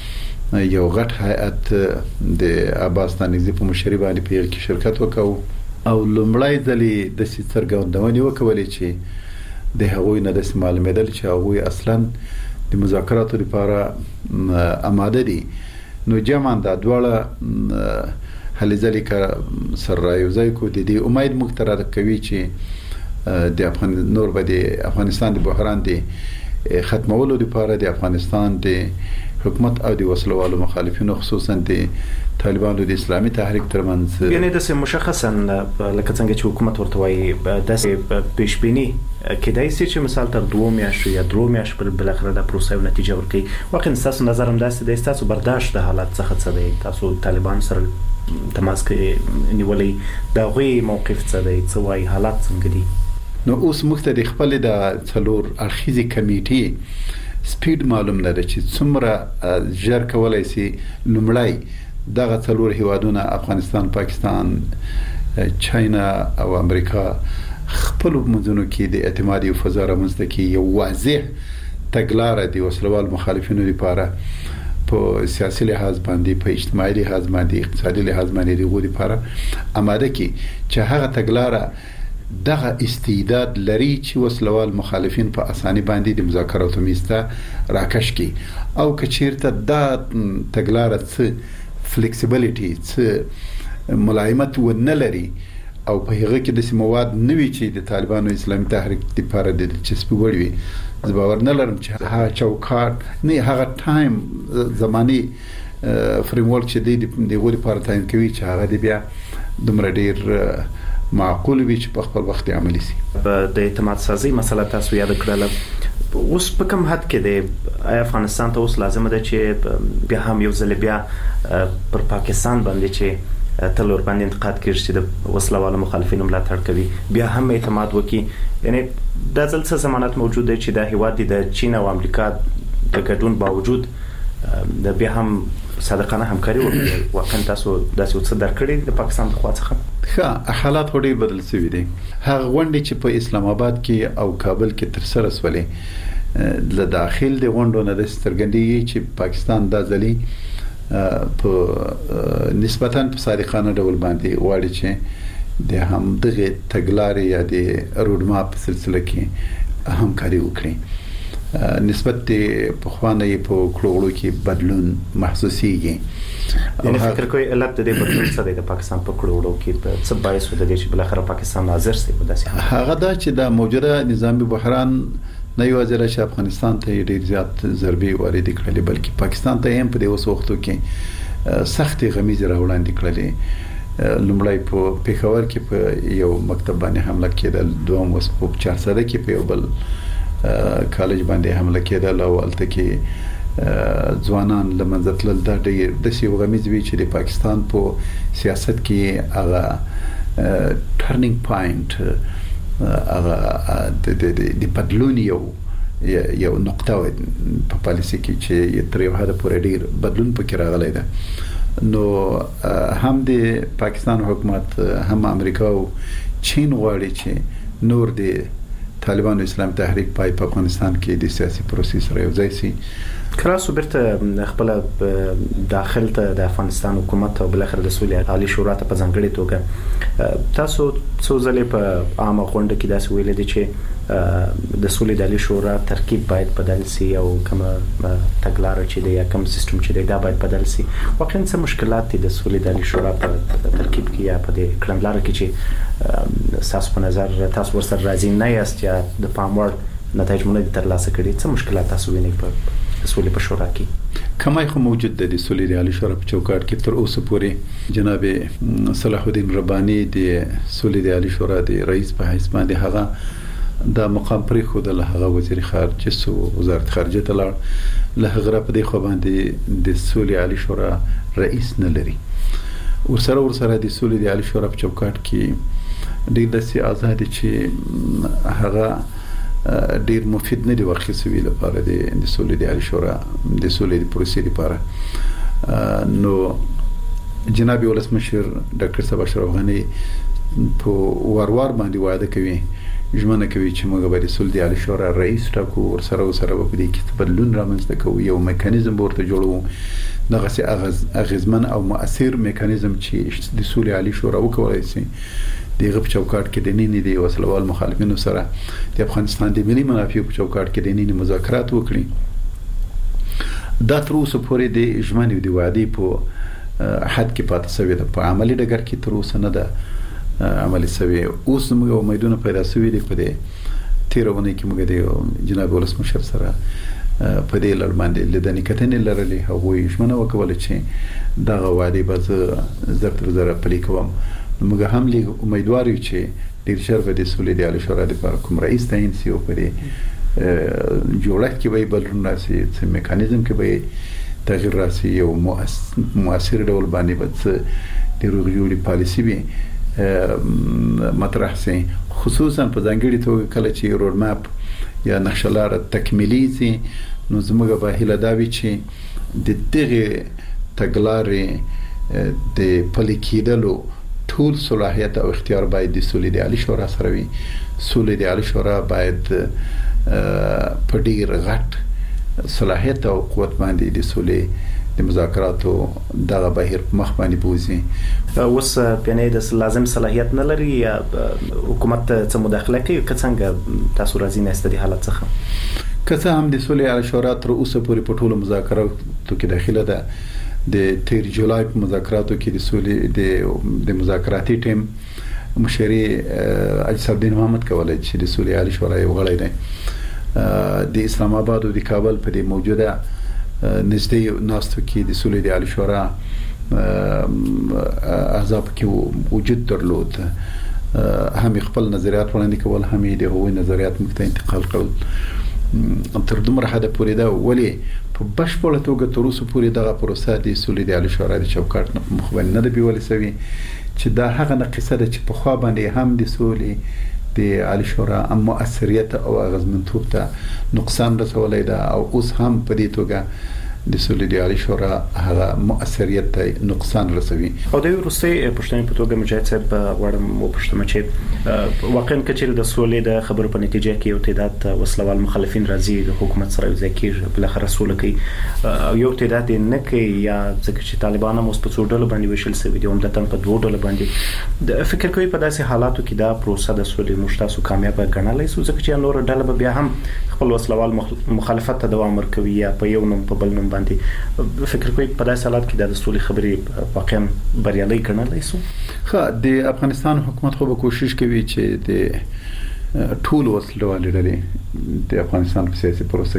یو غټ هیئت د عباس دانګزي په مشرۍ باندې په یو کې شرکت وکاو او لومړی ځلې د څرګندونې وکولې چې د هغوی نه د معلومېدل چې هغوی اصلا د مذاکراتو لپاره آماده دي. نو جمع دا دواړه هلې ځلې سره یوځای کو د دې امید موږ ته راکوي چې د نور به د افغانستان د بحران د ختمولو لپاره د افغانستان د حکومت او د وسلوالو مخالفینو خصوصا د طالبانو د اسلامي تحریک ترمنځ یعنی د مشخصا لکه څنګه چې حکومت ورته وایي د پیشبینی کېدای شي چې مثال تر 2 میاشتو یا 3 میاشتو بل اخر د پروسې نتیجه ورکړي. واقعا تاسو نظر هم داسې دی، تاسو برداشت د حالت څخه څه دی؟ تاسو طالبان سره تماس کې نیولې دا غوي موقف څه دی؟ څه وایي حالات څنګه دي؟ نو اوس موږ ته د خپل د څلور اړخیزي کمیټې سپیډ معلوم نه ده چې څومره ژر کولای شي لومړی دغه څلور هیوادونه افغانستان، پاکستان، چاینا او امریکا خپل منځونو کې د اعتمادي او فضا رامنځته کې یو واضح تګلاره د وسلوال مخالفینو لپاره په سیاسي لحاظ باندې، په اجتماعي لحاظ باندې، اقتصادي لحاظ باندې دغه لپاره آماده کې چې هغه تګلاره دغه استعداد لري چې وسلوال مخالفین په اساني باندې د مذاکراتو میسته راکش کی او کچیرته دا تګلاره څه فلیکسیبিলিټي، څه ملایمت ونه لري او په هغه کې د مواد نوي چې د طالبانو اسلامي تحریک لپاره د چسپي وړوي، زه باور نه لرم چې هغه چوکاټ نه هغه ټایم زماني فریم ورک چې د غوړي لپاره تعین کوي چې هغه بیا دومره ډیر معقول وي چې په خپل وخت عملی شي. د اعتماد سازي مسله تاسو یاد کړل، اوس په کوم حد کې دی؟ افغانستان ته اوس لازم ده چې بیا هم یو ځل بیا پر پاکستان باندې چې تل ور باندې انتقاد کیږي چې د وسلوالو مخالفینو ملاتړ کوي، بیا هم اعتماد وکي. یعنی دا ځل څه ضمانت موجود دی چې دا هیواد د چین او امریکا د ګډون باوجود د بیا هم صادقانه همکاري وکړي. واقعا تاسو داسې څه درکړي د پاکستان د خوا څخه؟ ښه، حالات ډېر بدل شوي دي. هغه غونډې چې په اسلام آباد کې او کابل کې تر سره شولې له داخل د غونډو نه د سترګندې چې پاکستان دا ځلي په نسبتاً په صادقانه ډول باندې واړي چې د هم دغه تګلارې یا د روډ ماپ په سلسله کې همکاري وکړي. نسبت په خوانه په کړوړو کې بدلون محسوسيږي. یعنی فکر کوي علت د دې بدلون څه دی د پاکستان په کړوړو کې په څه باعث و د دې چې بل اخر پاکستان حاضر سي په داسې هغه دا چې د موجوده نظامی بحران نه یوازې راشه افغانستان ته ډیر زیات ضربې وارد کړلې بلکې پاکستان ته هم په دې وختو کې سختي غمیزه راوړاندې کړلې. لومړی په پیښور کې په یو مکتب باندې حمله کېدل، دوم اوس په 400 کې په یو بل کالج باندې حمله کېدل او الته کې ځوانان لمنځه تلل. دا ډېر د سی غمیز وی چې د پاکستان په سیاست کې هغه ټرنینګ پوینټ هغه د بدلون یو نقطه په پالیسي کې چې تر یو حد پورې ډېر بدلون پکې راغلی ده. نو هم د پاکستان حکومت هم امریکا او چین غواړي چې نور د طالبانو اسلام تحریک پای په افغانستان کې د سیاسي پروسس سره یو ځای شي. کلاسو برته خپل داخل ته د افغانستان حکومت او بل اخر د سولې عالی شورا ته په ځانګړي توګه تاسو څو ځلې په عامه غونډه کې داسې ویل دي چې د سولې د عالی شورا ترکیب باید بدل شي او کوم تګلارې چې دی یا کوم سیستم چې دی دا باید بدل شي. واقعا څه مشکلات دي د سولې د عالی شورا په ترکیب کې یا په دې کړنلارو کې چې تاسو په نظر تاسو ورسره راځي نه یاست یا د پاموړ نتایج مونږ ترلاسه کړي؟ څه مشکلات تاسو وینئ په سولې په شورا کې؟ کمای خو موجود د سولې د عالی شورا په چوکاټ کې تر اوسه پورې جناب صلاح الدین رباني د سولې د عالی شورا د رئیس په حیث باندې هغه د مقام پرې خو د هغه وزیر خارجه سو وزارت خارجه ته لاړ له هغه په دې خو باندې د سولې عالی شورا رئیس نه لري. ورسره د سولې د عالی شورا په چوکاټ کې ډېر داسې آزادي چې هغه ډیر مفید نه دی واقع سوي لپاره د سولې د عالی شورا د سولې د پروسې لپاره. نو جناب ولسمشر ډاکټر صاحب اشرف غنی په وروار باندې وعده کوي ژمنه کوي چې موږ به د سولې د عالی شورا رئیس ټاکو، ورسره په دې کې بدلون رامنځته کوو، یو میکانیزم ورته جوړوو دغه سي اغیزمن او مؤثر میکانیزم چې د سولې عالی شورا وکولای شي دغه په چوکاټ کې د نینې د وسلوال مخالفینو سره د افغانستان د ملي منافعو په چوکاټ کې د نینې مذاکرات وکړي. دا تر اوسه پورې د ژمنې د وعدې په حد کې پاتې شوی ده، په عملي ډګر کې تر اوسه نه ده عملي شوی. اوس موږ امیدونه پیدا شوي دي په دې تیرونه کې موږ د جناب ولسمشر سره په دې لړ باندې لیدنې کتنې لرلې. هغوی ژمنه وکوله چې دغه وعدې به زه تر زره پلي کوم. موږ هم لږ امیدوار یو چې ډیر ژر به د سولې د عالی شورا لپاره کوم رئیس تعیین شي او په دې جوړښت کې به بدلون راسي، څه میکانیزم کې به تغییر راسي، یو مؤثر ډول باندې به د روغجوړي پالیسي به مطرح شي، خصوصا په ځانګړي توګه کله چې روډ ماپ یا نقشه لاره تکمیلي شي. نو زموږ به هیله دا وي چې د دغه تګلارې د پلي کېدلو ټول صلاحیت او اختیار باید د سولې د عالی شورا سره وي. سولې د عالی شورا باید په ډیر غټ صلاحیت او قوت باندې د سولې د مذاکراتو دغه بهیر په مخ باندې بوزي. اوس پنه د لازم صلاحیت نه لري یا حکومت څه مداخله کوي؟ که څنګه تاسو راځي نه ستدي حالت څخه؟ که هم د سولې عالی شورا تر اوسه پورې په ټولو مذاکراتو کې داخله ده. د 13 جولای په مذاکراتو کې د سولې د مذاکراتي ټیم مشري اجساد الدین محمد کولای چې د سولې عالی شورا یو غړی دی. د اسلام آباد او د کابل په دې موجوده نږدې ناستو کې د سولې د عالی شورا احزاب کې وجود درلود. هم خپل نظریات وړاندې کول، هم د هغوی نظریات موږ ته انتقال کول. تر دومره حده پورې دا ولی په بشپړه توګه تر اوسه پورې دغه پروسه د سولې د عالی شورا د چوکاټ نه مخ باندې نه دی بیولې سوي چې دا هغه نقصه ده چې په خوا باندې هم د سولې د عالی شورا مؤثریت او اغیزمنتوب ته نقصان رسولی ده او اوس هم په دې توګه د سولې د عالی شورا هغه مؤثریت ته نقصان رسوي. او د روسي پښتني په توګه مجاهد صاحب وړم مو پښتمه چې واقعا کچېر د سولې د خبرو په نتیجه کې یو تعداد وسلوال مخالفین راځي د حکومت سره یو ځای کېږي بل اخر سولې کوي او یو تعداد نه کوي یا ځکه چې طالبان هم اوس په څو ډول باندې وشل سوي دي عمدتاً په دوه ډول باندې د فکر کوي په داسې حالاتو کې دا پروسه د سولې مشتاسو کامیاب غنلای سو ځکه چې نور ډله به بیا هم خپل وسلوال مخالفت ته دوام ورکوي یا په یو نوم په بل نوم باندې فکر کوي په داسې حالات کې د سولې خبرې واقعا بریالي غنلای سو. خو د افغانستان حکومت خو به کوشش کوي چې د ټول وسلوال ډلې د افغانستان په سیاسي پروسه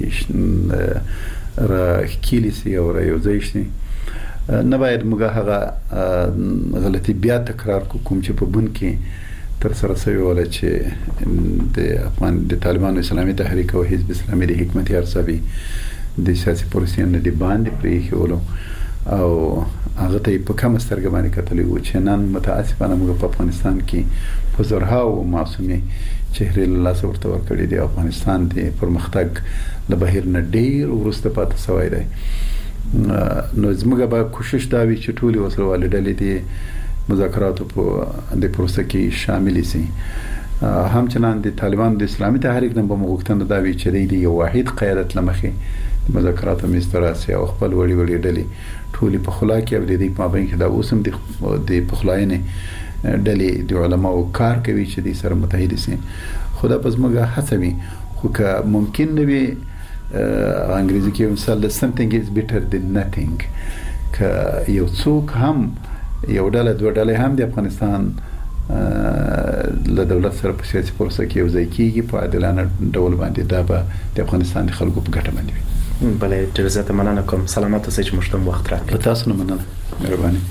کې را کېلی سي او را یوځای شي. نه باید موږ هغه غلطي بیا تکرار کوم چې په بن کې تر سره سوي ولا چې د طالبانو اسلامي تحریک او حزب اسلامي د حکمت ارزوي د سیاسي پروسې نه دی باندې پرې خولو او هغه ته په کوم سترګه باندې کتلې و چې نن متاسفانه موږ په افغانستان کې په زورهاو معصومي چهره الله سورته ورکړي دی. افغانستان د پرمختګ له بهیر نه ډیر ورسته پاتې شوی دی. نو زموږ به کوشش دا وي چې ټول وسلوال ډلې د مذاکراتو په د پروسه کې شامل شي. همچنان د طالبان د اسلامي تحریک نه به مغوښتنه دا وي چې د یو واحد قیادت لمخې مذاکرات مستراسي او خپل وړي وړي ډلې ټول په خلا کې او د دې په مابین کې دا اوسم د پخلاینې ډلې د علماو کار کوي چې د سره متحد شي. خدا پس موږ هڅوي خو که ممکن نه وي انګریزي کې مثال something is better than nothing که یو څوک هم یو ډله دوه ډلې هم د افغانستان له دولت سره په سیاسي پروسه کې یو ځای کېږي په عادلانه ډول باندې دا به د افغانستان د خلکو په ګټه باندې وي. بلې ډېر زیاته مننه کوم. سلامات اوسئ چې موږ ته وخت راکړئ. په تاسو نه مننه. مهرباني.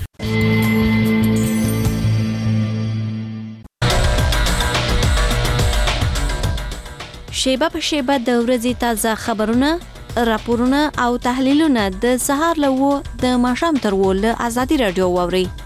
شیبه په شیبه د ورځې تازه خبرونه، راپورونه او تحلیلونه د سهار له 9 د ماښام تر 10 له آزادي رادیو واوري.